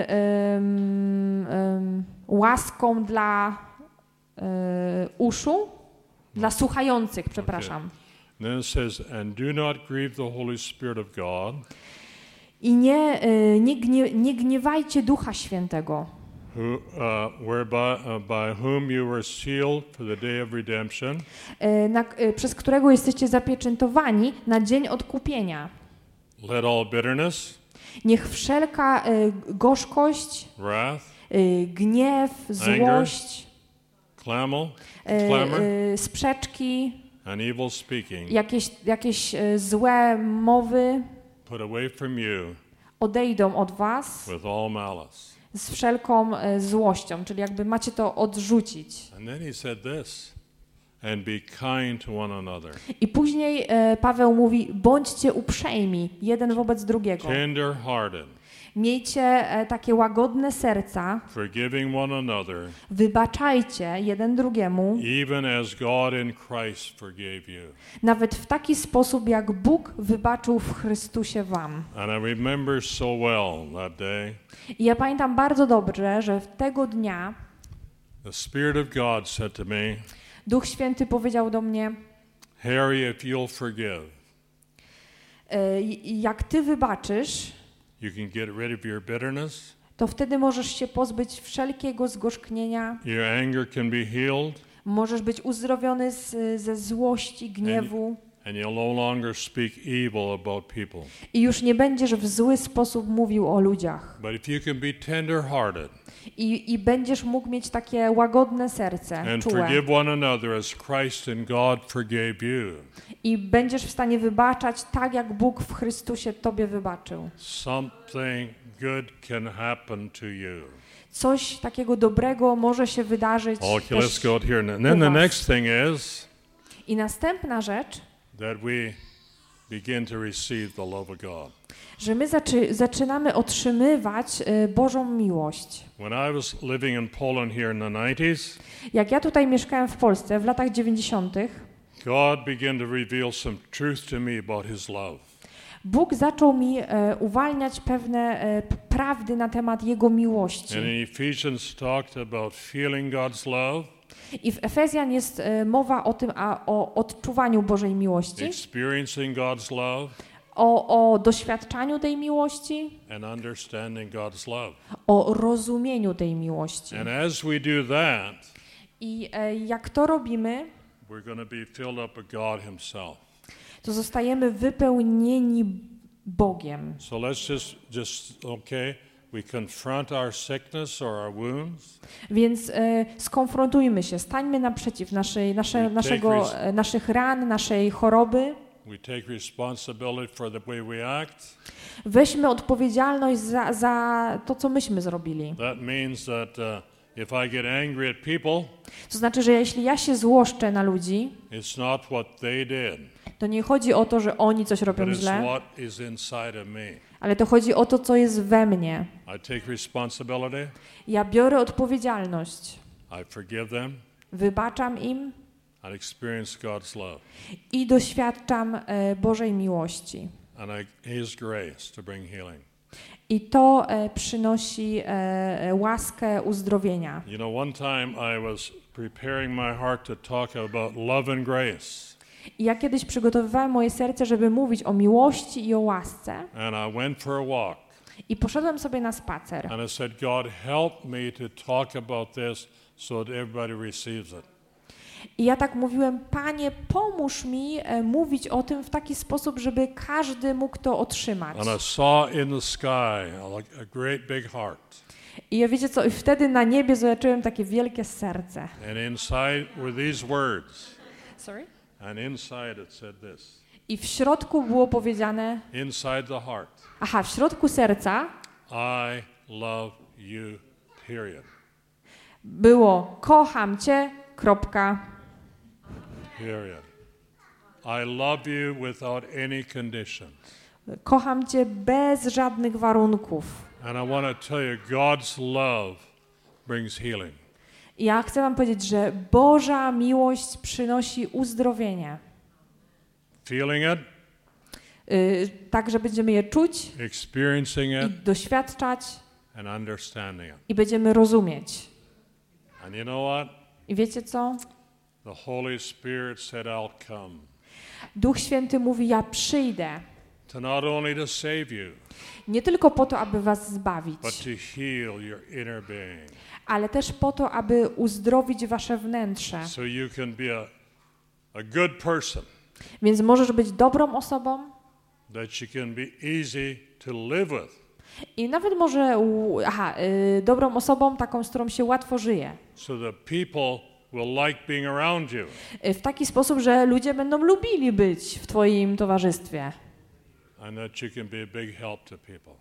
łaską dla uszu, dla słuchających, przepraszam. And then it says, and do not grieve the Holy Spirit of God, I nie gniewajcie Ducha Świętego, who, by whom you were sealed for the day of redemption. Przez którego jesteście zapieczętowani na dzień odkupienia. Let all bitterness, Niech wszelka gorzkość, wrath, gniew, złość, clamor, sprzeczki, and evil speaking jakieś złe mowy put away from you odejdą od was with all malice. z wszelką złością, czyli jakby macie to odrzucić. And then he said this, and be kind to one another, I później Paweł mówi, bądźcie uprzejmi jeden wobec drugiego. tender-hearted, Miejcie takie łagodne serca, forgiving one another, wybaczajcie jeden drugiemu, even as God in Christ forgave you. nawet w taki sposób, jak Bóg wybaczył w Chrystusie wam. And I remember so well that day, I ja pamiętam bardzo dobrze, że tego dnia the Spirit of God said to me, Duch Święty powiedział do mnie, Harry, if you'll forgive, jak ty wybaczysz, you can get rid of your bitterness, to wtedy możesz się pozbyć wszelkiego zgorzknienia, your anger can be healed, możesz być uzdrowiony ze złości, gniewu And you'll no longer speak evil about people. I już nie będziesz w zły sposób mówił o ludziach. But if you can be tender-hearted I będziesz mógł mieć takie łagodne serce, and czułe. forgive one another as Christ and God forgave you, I będziesz w stanie wybaczać tak, jak Bóg w Chrystusie tobie wybaczył. something good can happen to you. Coś takiego dobrego może się wydarzyć Okay, też let's go here. And u then the was. next thing is I następna rzecz, that we begin to receive the love of God. że my zaczynamy otrzymywać Bożą miłość. When I was living in Poland here in the 90s, Jak ja tutaj mieszkałem w Polsce w latach 90., God began to reveal some truth to me about His love. Bóg zaczął mi uwalniać pewne prawdy na temat Jego miłości. And in Ephesians talked about feeling God's love, I w Efezjan jest mowa o tym, o odczuwaniu Bożej miłości, experiencing God's love, o doświadczaniu tej miłości, and understanding God's love. o rozumieniu tej miłości. And as we do that, I jak to robimy, we're going to be filled up with God Himself. to zostajemy wypełnieni Bogiem. So let's okay, we confront our sickness or our wounds. Więc skonfrontujmy się, stańmy naprzeciw naszych ran, naszej choroby. We take responsibility for the way we act. Weźmy odpowiedzialność za to, co myśmy zrobili. That means that if I get angry at people, To znaczy, że jeśli ja się złoszczę na ludzi, it's not what they did, to nie chodzi o to, że oni coś but robią it's źle, what is inside of me. ale to chodzi o to, co jest we mnie. I take responsibility. Ja biorę odpowiedzialność, I forgive them. wybaczam im I experience God's love i doświadczam Bożej miłości. and His grace to bring healing. I to przynosi łaskę uzdrowienia. You know, one time I was preparing my heart to talk about love and grace. I ja kiedyś przygotowywałem moje serce, żeby mówić o miłości i o łasce. And I went for a walk. I poszedłem sobie na spacer. And I said, God, help me to talk about this so that everybody receives it. I ja tak mówiłem, Panie, pomóż mi mówić o tym w taki sposób, żeby każdy mógł to otrzymać. And I saw in the sky a great big heart. I ja wiecie co, i wtedy na niebie zobaczyłem takie wielkie serce. And inside were these words. Sorry? And inside it said this. I w środku było powiedziane, Inside the heart. w środku serca I love you, period. było kocham Cię, kropka. Period. I love you without any conditions. Kocham Cię bez żadnych warunków. And I want to tell you, God's love brings healing. I ja chcę wam powiedzieć, że Boża miłość przynosi uzdrowienie. Feeling it, Tak, że będziemy je czuć experiencing i it, doświadczać and understanding it. i będziemy rozumieć. And you know what? I wiecie co? The Holy Spirit said, I'll come. Duch Święty mówi, ja przyjdę. To not only to save you, Nie tylko po to, aby was zbawić, but to heal your inner being. ale też po to, aby uzdrowić wasze wnętrze. So you can be a good person. Więc możesz być dobrą osobą That you can be easy to live with. i nawet może dobrą osobą, taką, z którą się łatwo żyje. So that people will like being around you. W taki sposób, że ludzie będą lubili być w twoim towarzystwie. And that you can be a big help to people.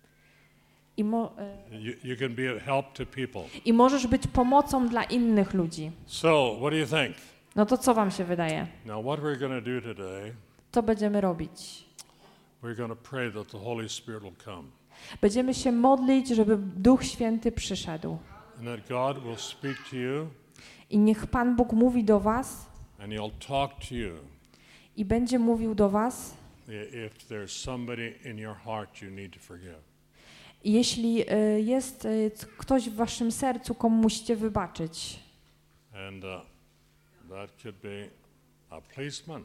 I, You can be a help to people. I możesz być pomocą dla innych ludzi. So, what do you think? No to co wam się wydaje? Now, what we're going to do today, Co będziemy robić? we're going to pray that the Holy Spirit will come. Będziemy się modlić, żeby Duch Święty przyszedł. And that God will speak to you. I niech Pan Bóg mówi do was And He'll talk to you. i będzie mówił do was, If there's somebody in your heart you need to forgive. jeśli jest ktoś w waszym sercu, komu musicie wybaczyć. And that could be a policeman.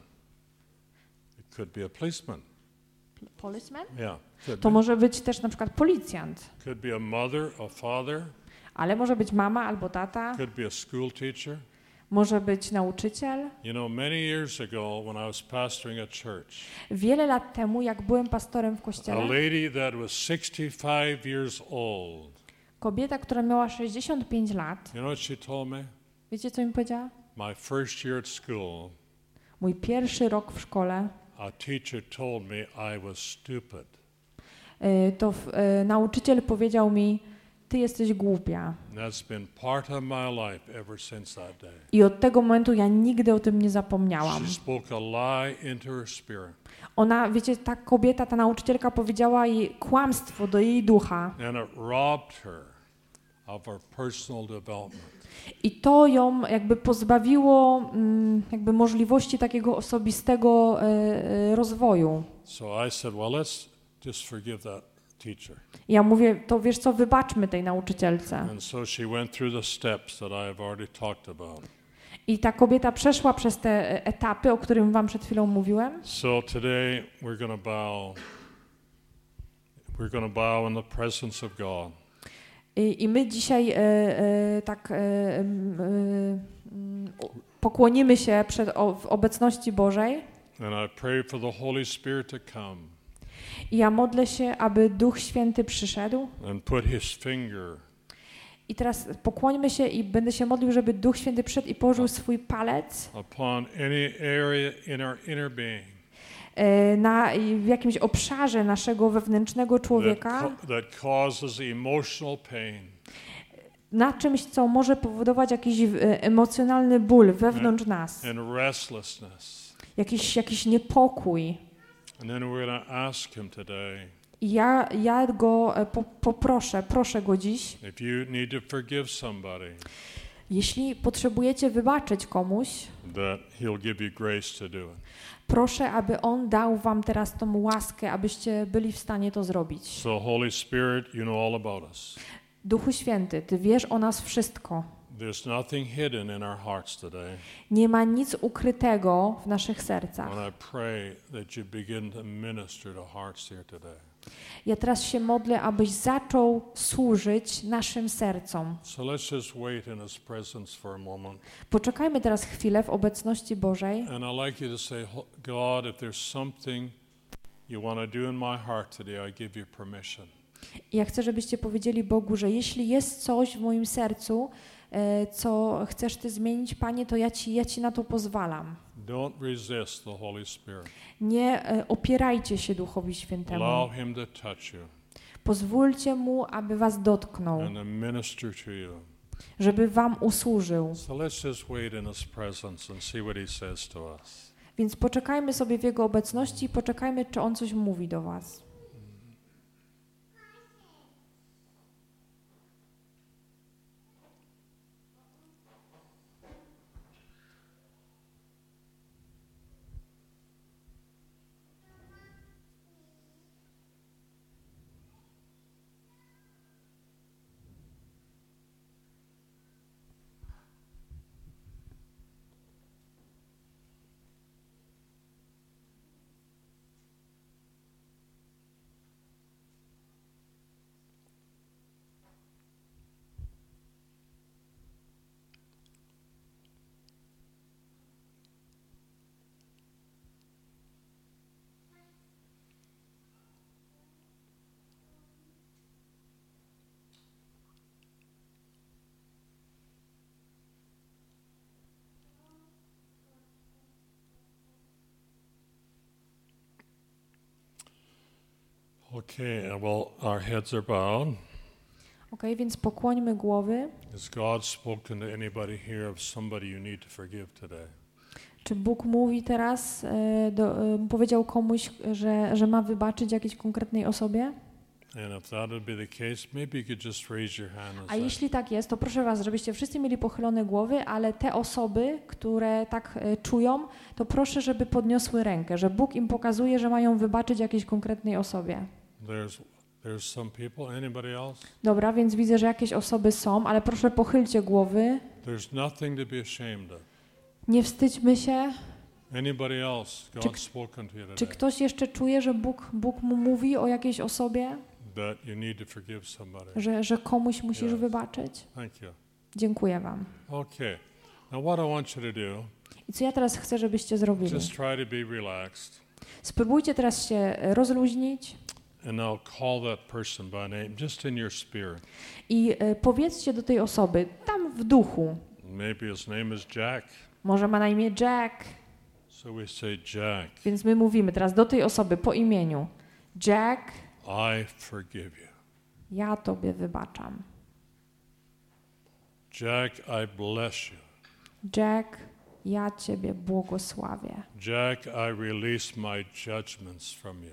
It could be a policeman. Policeman? Yeah. To może być też na przykład policjant, Could be a mother, a father. ale może być mama albo tata, Could be a school teacher. Może być nauczyciel. You know, many years ago when I was pastoring a church, Wiele lat temu, jak byłem pastorem w a kościele, lady that was 65 years old, kobieta, która miała 65 lat, you know what she told me? wiecie co mi powiedziała? My first year at school, Mój pierwszy rok w szkole, a teacher told me I was stupid. nauczyciel powiedział mi, ty jesteś głupia. And that's been part of my life ever since that day. I od tego momentu ja nigdy o tym nie zapomniałam. She spoke a lie into her spirit. Ona, wiecie, ta kobieta, ta nauczycielka powiedziała jej kłamstwo do jej ducha. And it robbed her of her personal development. I to ją jakby pozbawiło jakby możliwości takiego osobistego rozwoju. So I said, well, let's just forgive that teacher. Ja mówię, to wiesz co, wybaczmy tej nauczycielce. And so she went through the steps that I have already talked about. I ta kobieta przeszła przez te etapy, o którym wam przed chwilą mówiłem. So today we're going to bow in the presence of God. I my dzisiaj pokłonimy się w obecności Bożej. And I pray for the Holy Spirit to come I ja modlę się, aby Duch Święty przyszedł. and put his finger I teraz pokłońmy się i będę się modlił, żeby Duch Święty przyszedł i położył swój palec upon any area in our inner being w jakimś obszarze naszego wewnętrznego człowieka, that causes emotional pain na czymś, co może powodować jakiś emocjonalny ból wewnątrz nas, and restlessness. jakiś niepokój. And then we're going to ask him today, I ja go proszę go dziś, if you need to forgive somebody, jeśli potrzebujecie wybaczyć komuś, that he'll give you grace to do it. proszę, aby On dał wam teraz tą łaskę, abyście byli w stanie to zrobić. So Holy Spirit, you know all about us. Duchu Święty, Ty wiesz o nas wszystko. There's nothing hidden in our hearts today. Nie ma nic ukrytego w naszych sercach. And I pray that you begin to minister to hearts here today. Ja teraz się modlę, abyś zaczął służyć naszym sercom. So let's just wait in his presence for a moment. Poczekajmy teraz chwilę w obecności Bożej. And I'd like you to say, God, if there's something you want to do in my heart today, I give you permission. I ja chcę, żebyście powiedzieli Bogu, że jeśli jest coś w moim sercu, co chcesz Ty zmienić, Panie, to ja Ci na to pozwalam. Don't resist the Holy Spirit. Nie opierajcie się Duchowi Świętemu. Allow him to touch you Pozwólcie Mu, aby was dotknął, and to minister to you. żeby wam usłużył. So let's just wait in his presence and see what he says to us. Więc poczekajmy sobie w Jego obecności i poczekajmy, czy On coś mówi do was. Okay, well, our heads are bowed. Okej, więc pokłońmy głowy. Has God spoken to anybody here of somebody you need to forgive today? Czy Bóg mówi teraz, powiedział komuś, że ma wybaczyć jakiejś konkretnej osobie? And if that would be the case, maybe you could just raise your hand and A say, jeśli tak jest, to proszę was, żebyście wszyscy mieli pochylone głowy, ale te osoby, które tak czują, to proszę, żeby podniosły rękę, że Bóg im pokazuje, że mają wybaczyć jakiejś konkretnej osobie. There's some people. Anybody else? Dobra, więc widzę, że jakieś osoby są, ale proszę pochylcie głowy. There's nothing to be ashamed of. Nie wstydźmy się. Anybody else? God's spoken to you Czy today ktoś jeszcze czuje, że Bóg mu mówi o jakiejś osobie, that you need to forgive somebody. że komuś musisz Yes. wybaczyć? Thank you. Dziękuję wam. Okay. Now what I want you to do, I co ja teraz chcę, żebyście zrobili? just try to be relaxed. Spróbujcie teraz się rozluźnić And now call that person by name, just in your spirit. i powiedzcie do tej osoby, tam w duchu, Maybe his name is Jack. może ma na imię Jack, So we say, Jack, więc my mówimy teraz do tej osoby po imieniu. Jack, I forgive you. ja tobie wybaczam. Jack, I bless you. Jack, ja ciebie błogosławię. Jack, I release my judgments from you.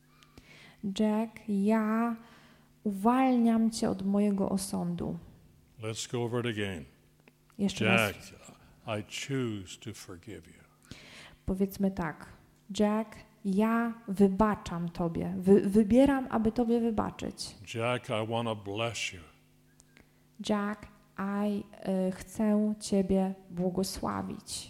Jack, ja uwalniam cię od mojego osądu. Let's go over it again. Jeszcze Jack, raz I choose to forgive you. powiedzmy tak. Jack, ja wybaczam tobie. Wybieram, aby tobie wybaczyć. Jack, I want to bless you. Jack, chcę ciebie błogosławić.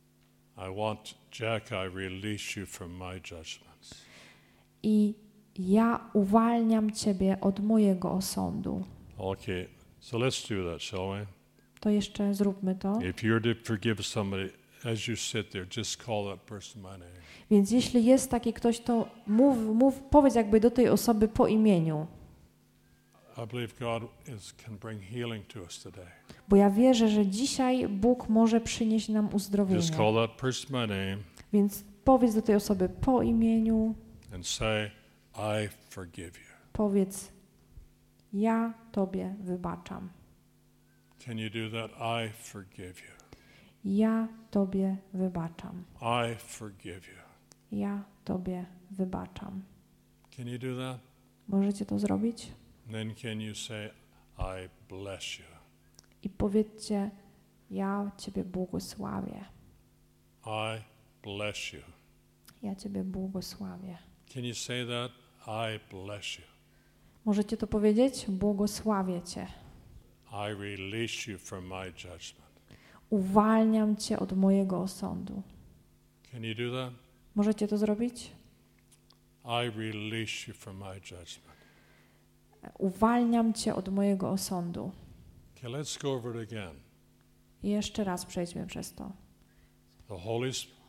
Jack, I release you from my judgments. I ja uwalniam ciebie od mojego osądu. Okay, so let's do that, shall we? To jeszcze zróbmy to. If you're to forgive somebody, as you sit there, just call that person by name. Więc jeśli jest taki ktoś, to powiedz jakby do tej osoby po imieniu. I believe God can bring healing to us today. Bo ja wierzę, że dzisiaj Bóg może przynieść nam uzdrowienie. Just call that person by name Więc powiedz do tej osoby po imieniu. and say, I forgive you. Powiedz, ja tobie wybaczam. Can you do that? I forgive you. Ja tobie wybaczam. I forgive you. Ja tobie wybaczam. Can you do that? Możecie to zrobić? Then can you say, I bless you. I powiedzcie, ja ciebie błogosławię. I bless you. Ja ciebie błogosławię. Can you say that? I bless you. Możecie to powiedzieć? Błogosławię cię. I release you from my judgment. Uwalniam cię od mojego osądu. Can you do that? Możecie to zrobić? I release you from my judgment. Uwalniam cię od mojego osądu. Okay, let's go over it again. I jeszcze raz przejdźmy przez to. The Holy Spirit.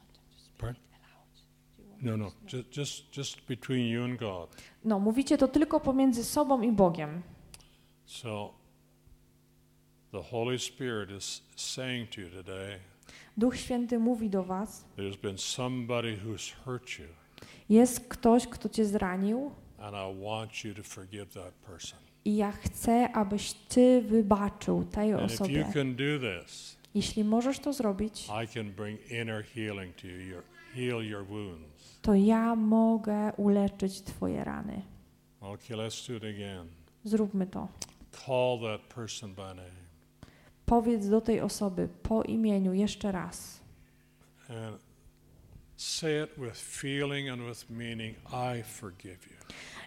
No. Just between you and God. No, mówicie to tylko pomiędzy sobą i Bogiem. So the Holy Spirit is saying to you today, Duch Święty mówi do was, there's been somebody who's hurt you, jest ktoś, kto cię zranił and I want you to forgive that person. i ja chcę, abyś ty wybaczył tej And if you osobie. can do this, Jeśli możesz to zrobić, I can bring inner healing to you, heal your wounds. to ja mogę uleczyć twoje rany. Okay, let's do it again. Zróbmy to. Call that person by name. Powiedz do tej osoby po imieniu jeszcze raz. And say it with feeling and with meaning, I forgive you.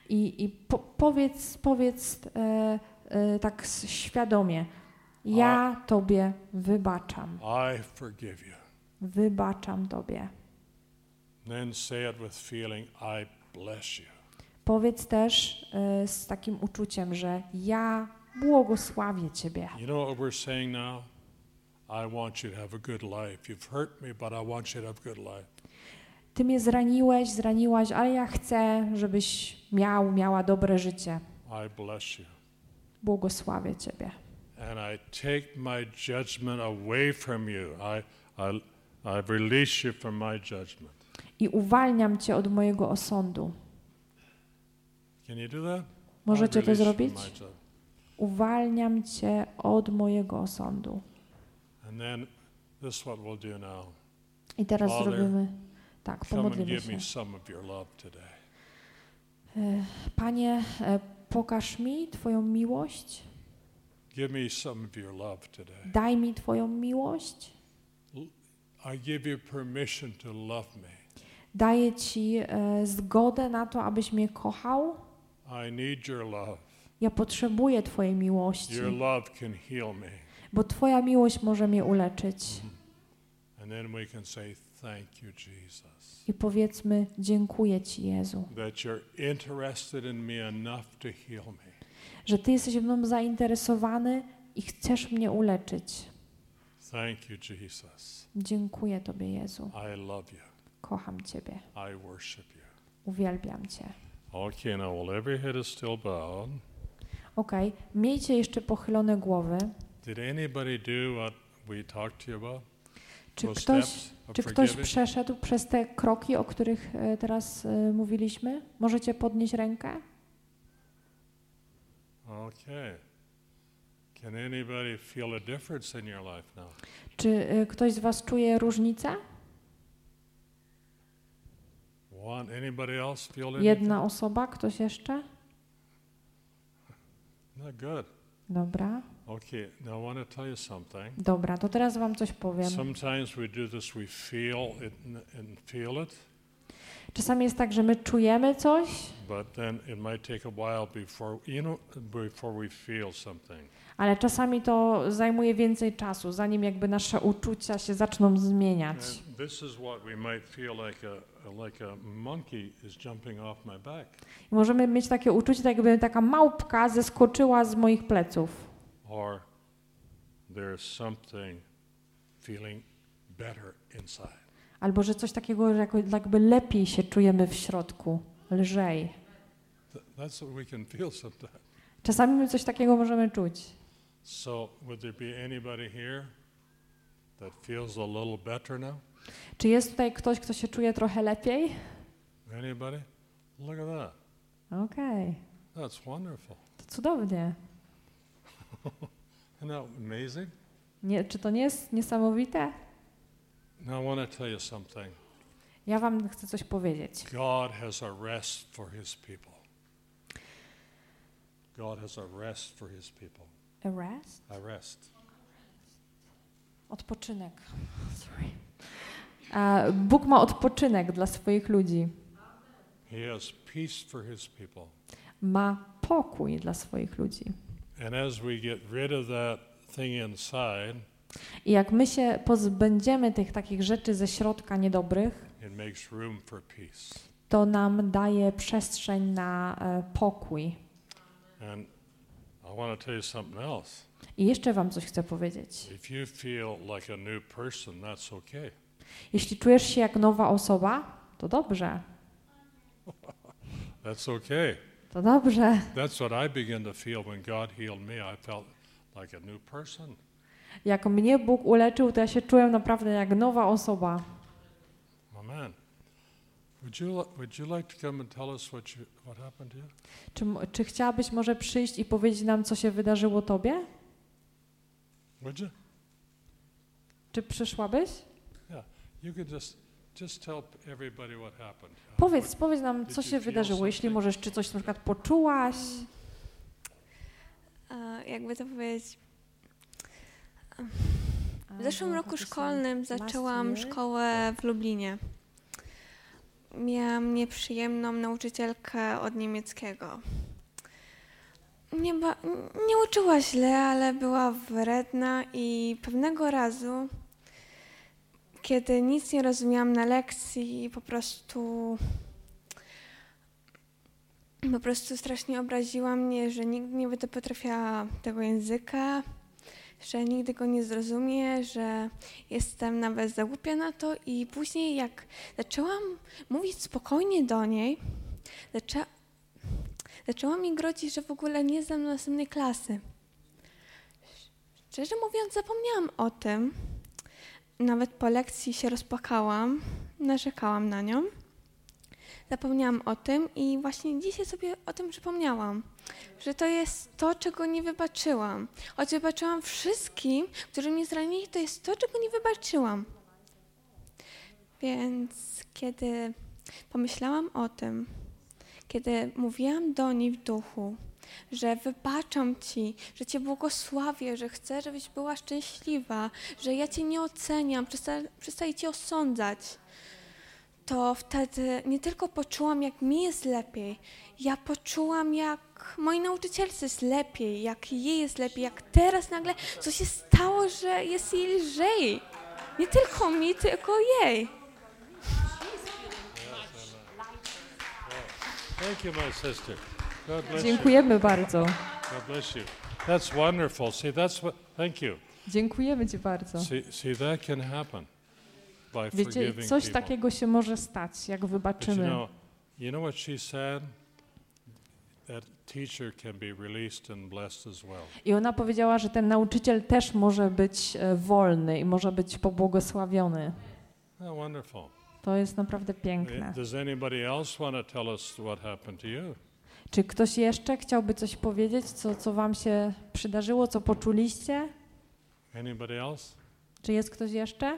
Powiedz tak świadomie. Ja tobie wybaczam. I forgive you. Wybaczam tobie. Then say it with feeling, I bless you. Powiedz też z takim uczuciem, że ja błogosławię ciebie. You know what we're saying now? I want you to have a good life. You've hurt me, but I want you to have a good life. Ty mnie zraniłaś, ale ja chcę, żebyś miała dobre życie. I bless you. Błogosławię ciebie. And I take my judgment away from you. I release you from my judgment. I uwalniam cię od mojego osądu. Can you do that? Możecie I to release you zrobić? from my judgment. Uwalniam cię od mojego osądu. And then this is what we'll do now. I teraz Father, zrobimy tak, Come and pomodlimy give się. me some of your love today. Panie, pokaż mi Twoją miłość. Give me some of your love today. Daj mi Twoją miłość. I give you permission to love me. Daję Ci zgodę na to, abyś mnie kochał. I need your love. Ja potrzebuję Twojej miłości, Your love can heal me. bo Twoja miłość może mnie uleczyć. And then we can say, thank you, Jesus. I powiedzmy, dziękuję Ci, Jezu, That you're interested in me enough to heal me. że Ty jesteś mną zainteresowany i chcesz mnie uleczyć. Thank you, Jesus. Dziękuję Tobie, Jezu. I love you. Kocham Ciebie. I worship you. Uwielbiam Cię. Okay, now while every head is still bowed, Okej, miejcie jeszcze pochylone głowy. did anybody do what we talked to you about? Czy Those ktoś, steps of czy ktoś forgiving? przeszedł przez te kroki, o których teraz mówiliśmy? Możecie podnieść rękę? Okay. Can anybody feel a difference in your life now? Czy ktoś z Was czuje różnicę? Anybody else feel anything? Jedna osoba, ktoś jeszcze? No, good. Dobra. Okay, now I want to tell you something. Dobra, to teraz Wam coś powiem. Sometimes we do this, we feel it and feel it, Czasami jest tak, że my czujemy coś, but then it might take a while before we feel something. ale czasami to zajmuje więcej czasu, zanim jakby nasze uczucia się zaczną zmieniać. And this is what we might feel like a monkey is jumping off my back. I możemy mieć takie uczucie, tak jakby taka małpka zeskoczyła z moich pleców. Or there's something feeling better inside. Albo że coś takiego, że jakby lepiej się czujemy w środku, lżej. That's what we can feel sometimes. Czasami my coś takiego możemy czuć. So would there be anybody here that feels a little better now? Czy jest tutaj ktoś, kto się czuje trochę lepiej? Anybody? Look at that. Okej, That's wonderful. to cudownie. Isn't that amazing? Nie, czy to nie jest niesamowite? Now I want to tell you something. Ja Wam chcę coś powiedzieć. God has a rest for his people. God has a rest for his people. A rest? A rest. Odpoczynek. Sorry. Bóg ma odpoczynek dla swoich ludzi. He has peace for his people. Ma pokój dla swoich ludzi. And as we get rid of that thing inside, I jak my się pozbędziemy tych takich rzeczy ze środka niedobrych, it makes room for peace. to nam daje przestrzeń na pokój. And I want to tell you something else. I jeszcze Wam coś chcę powiedzieć. If you feel like a new person, that's okay. Jeśli czujesz się jak nowa osoba, to dobrze. That's okay. To dobrze. That's what I began to feel when God healed me. I felt like a new person. Jak mnie Bóg uleczył, to ja się czułem naprawdę jak nowa osoba. Amen. Would you like to come and tell us what happened to you? Czy chciałabyś może przyjść i powiedzieć nam, co się wydarzyło Tobie? Would you? Czy przyszłabyś? Yeah. You could just tell everybody what happened. Powiedz nam, co się wydarzyło, jeśli możesz, czy coś na przykład poczułaś? Jakby to powiedzieć, w zeszłym roku szkolnym zaczęłam szkołę w Lublinie. Miałam nieprzyjemną nauczycielkę od niemieckiego. Nie uczyła źle, ale była wredna i pewnego razu, kiedy nic nie rozumiałam na lekcji, po prostu strasznie obraziła mnie, że nigdy nie będę potrafiła tego języka, że nigdy go nie zrozumie, że jestem nawet za głupia na to i później jak zaczęłam mówić spokojnie do niej, zaczęła mi grozić, że w ogóle nie znam następnej klasy. Szczerze mówiąc, zapomniałam o tym. Nawet po lekcji się rozpłakałam, narzekałam na nią. Zapomniałam o tym i właśnie dzisiaj sobie o tym przypomniałam, że to jest to, czego nie wybaczyłam. Choć wybaczyłam wszystkim, którzy mnie zranili, to jest to, czego nie wybaczyłam. Więc kiedy pomyślałam o tym, kiedy mówiłam do niej w duchu, że wybaczam Ci, że Cię błogosławię, że chcę, żebyś była szczęśliwa, że ja Cię nie oceniam, przestaję Cię osądzać, to wtedy nie tylko poczułam, jak mi jest lepiej, ja poczułam, jak mojej nauczycielce jest lepiej, jak jej jest lepiej, jak teraz nagle coś się stało, że jest jej lżej. Nie tylko mi, tylko jej. Thank you, my sister. God bless Dziękujemy bardzo. you. God bless you. That's wonderful. See, thank you. Dziękujemy Ci bardzo. See, that can happen by Wiecie, forgiving coś people. takiego się może stać, jak But wybaczymy. you know what she said? That teacher can be released and blessed as well. I ona powiedziała, że ten nauczyciel też może być wolny i może być pobłogosławiony. Oh, wonderful. To jest naprawdę piękne. Does anybody else want to tell us what happened to you? Czy ktoś jeszcze chciałby coś powiedzieć, co wam się przydarzyło, co poczuliście? Anybody else? Czy jest ktoś jeszcze?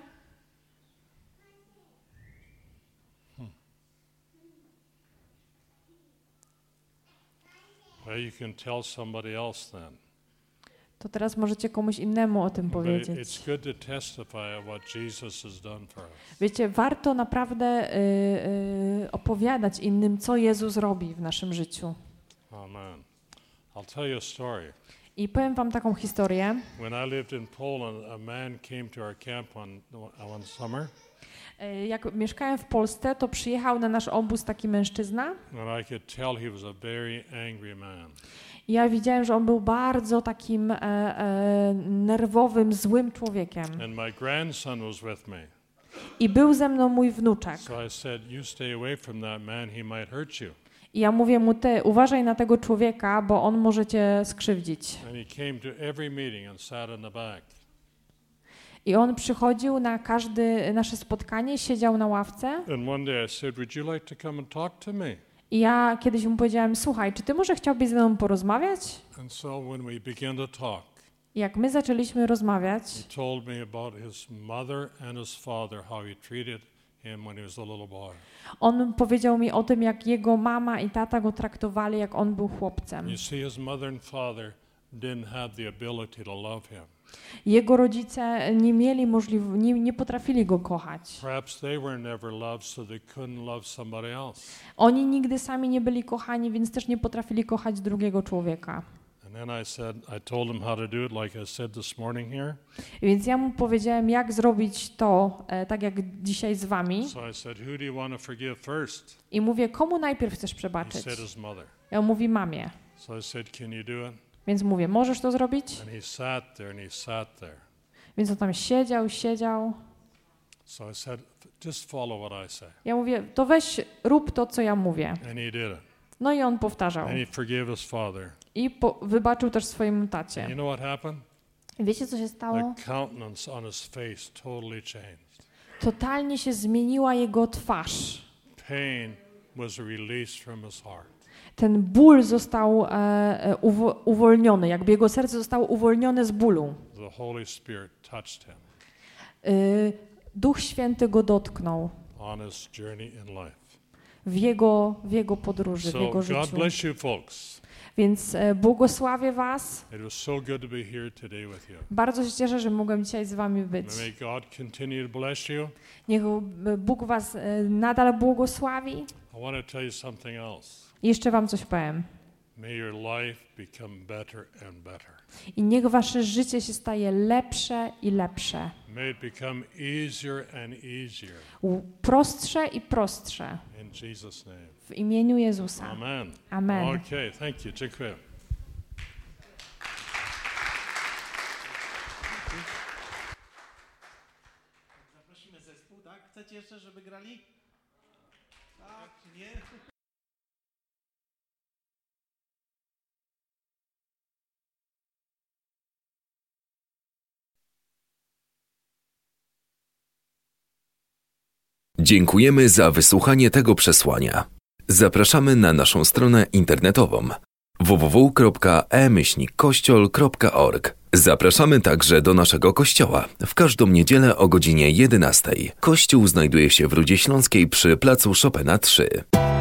Well, you can tell somebody else then. To teraz możecie komuś innemu o tym But powiedzieć. it's good to testify of what Jesus has done for us. Wiecie, warto naprawdę opowiadać innym, co Jezus robi w naszym życiu. Amen. I'll tell you a story. I powiem wam taką historię. When I lived in Poland, a man came to our camp one summer. Jak mieszkałem w Polsce, to przyjechał na nasz obóz taki mężczyzna. And I could tell he was a very angry man. I ja widziałem, że on był bardzo takim nerwowym, złym człowiekiem. And my grandson was with me. I był ze mną mój wnuczek. So I said, you stay away from that man, he might hurt you. I ja mówię mu, ty uważaj na tego człowieka, bo on może cię skrzywdzić. And he came to every meeting and sat in the back. I on przychodził na każde nasze spotkanie, siedział na ławce. And one day I said, would you like to come and talk to me? I ja kiedyś mu powiedziałem, słuchaj, czy ty może chciałbyś ze mną porozmawiać? And so when we began to talk, I jak my zaczęliśmy rozmawiać, he told me about his mother and his father, how he treated him when he was a little boy. on powiedział mi o tym, jak jego mama i tata go traktowali, jak on był chłopcem. You see, his mother and father didn't have the ability to love him. Jego rodzice nie mieli nie potrafili go kochać. Perhaps they were never loved, so they couldn't love somebody else. Oni nigdy sami nie byli kochani, więc też nie potrafili kochać drugiego człowieka. And then I told him how to do it, like I said this morning here. Więc ja mu powiedziałem, jak zrobić to, tak jak dzisiaj z wami. So I said, who do you want to forgive first? I mówię, komu najpierw chcesz He przebaczyć? said his mother. Ja mówi mamie. So I said, can you do it? Więc mówię, możesz to zrobić? And he sat there and he sat there. Więc on tam siedział. So I said, just follow what I say. Ja mówię, to weź, rób to, co ja mówię. And he did it. No i on powtarzał. And he forgave his father. I wybaczył też swojemu And tacie. you know what happened? I wiecie, co się stało? The countenance on his face totally changed. Totalnie się zmieniła jego twarz. Pain was released from his heart. Ten ból został uwolniony, jakby jego serce zostało uwolnione z bólu. The Holy Spirit touched him Duch Święty go dotknął on his journey in life. w jego podróży, w So jego God życiu. bless you folks. Więc błogosławię was. It was so good to be here today with you. Bardzo się cieszę, że mogłem dzisiaj z wami być. May God continue to bless you. Niech Bóg was nadal błogosławi. I want to tell you something else. I jeszcze wam coś powiem. May your life become better and better. I niech wasze życie się staje lepsze i lepsze. May it become easier and easier. Prostsze i prostsze. In Jesus' name. W imieniu Jezusa. Amen. Amen. Okay, thank you. Dziękuję. Zaprosimy zespół, tak? Chcecie jeszcze, żeby grali? Tak czy nie? Dziękujemy za wysłuchanie tego przesłania. Zapraszamy na naszą stronę internetową www.e-kościol.org. Zapraszamy także do naszego kościoła w każdą niedzielę o godzinie 11. Kościół znajduje się w Rudzie Śląskiej przy placu Chopina 3.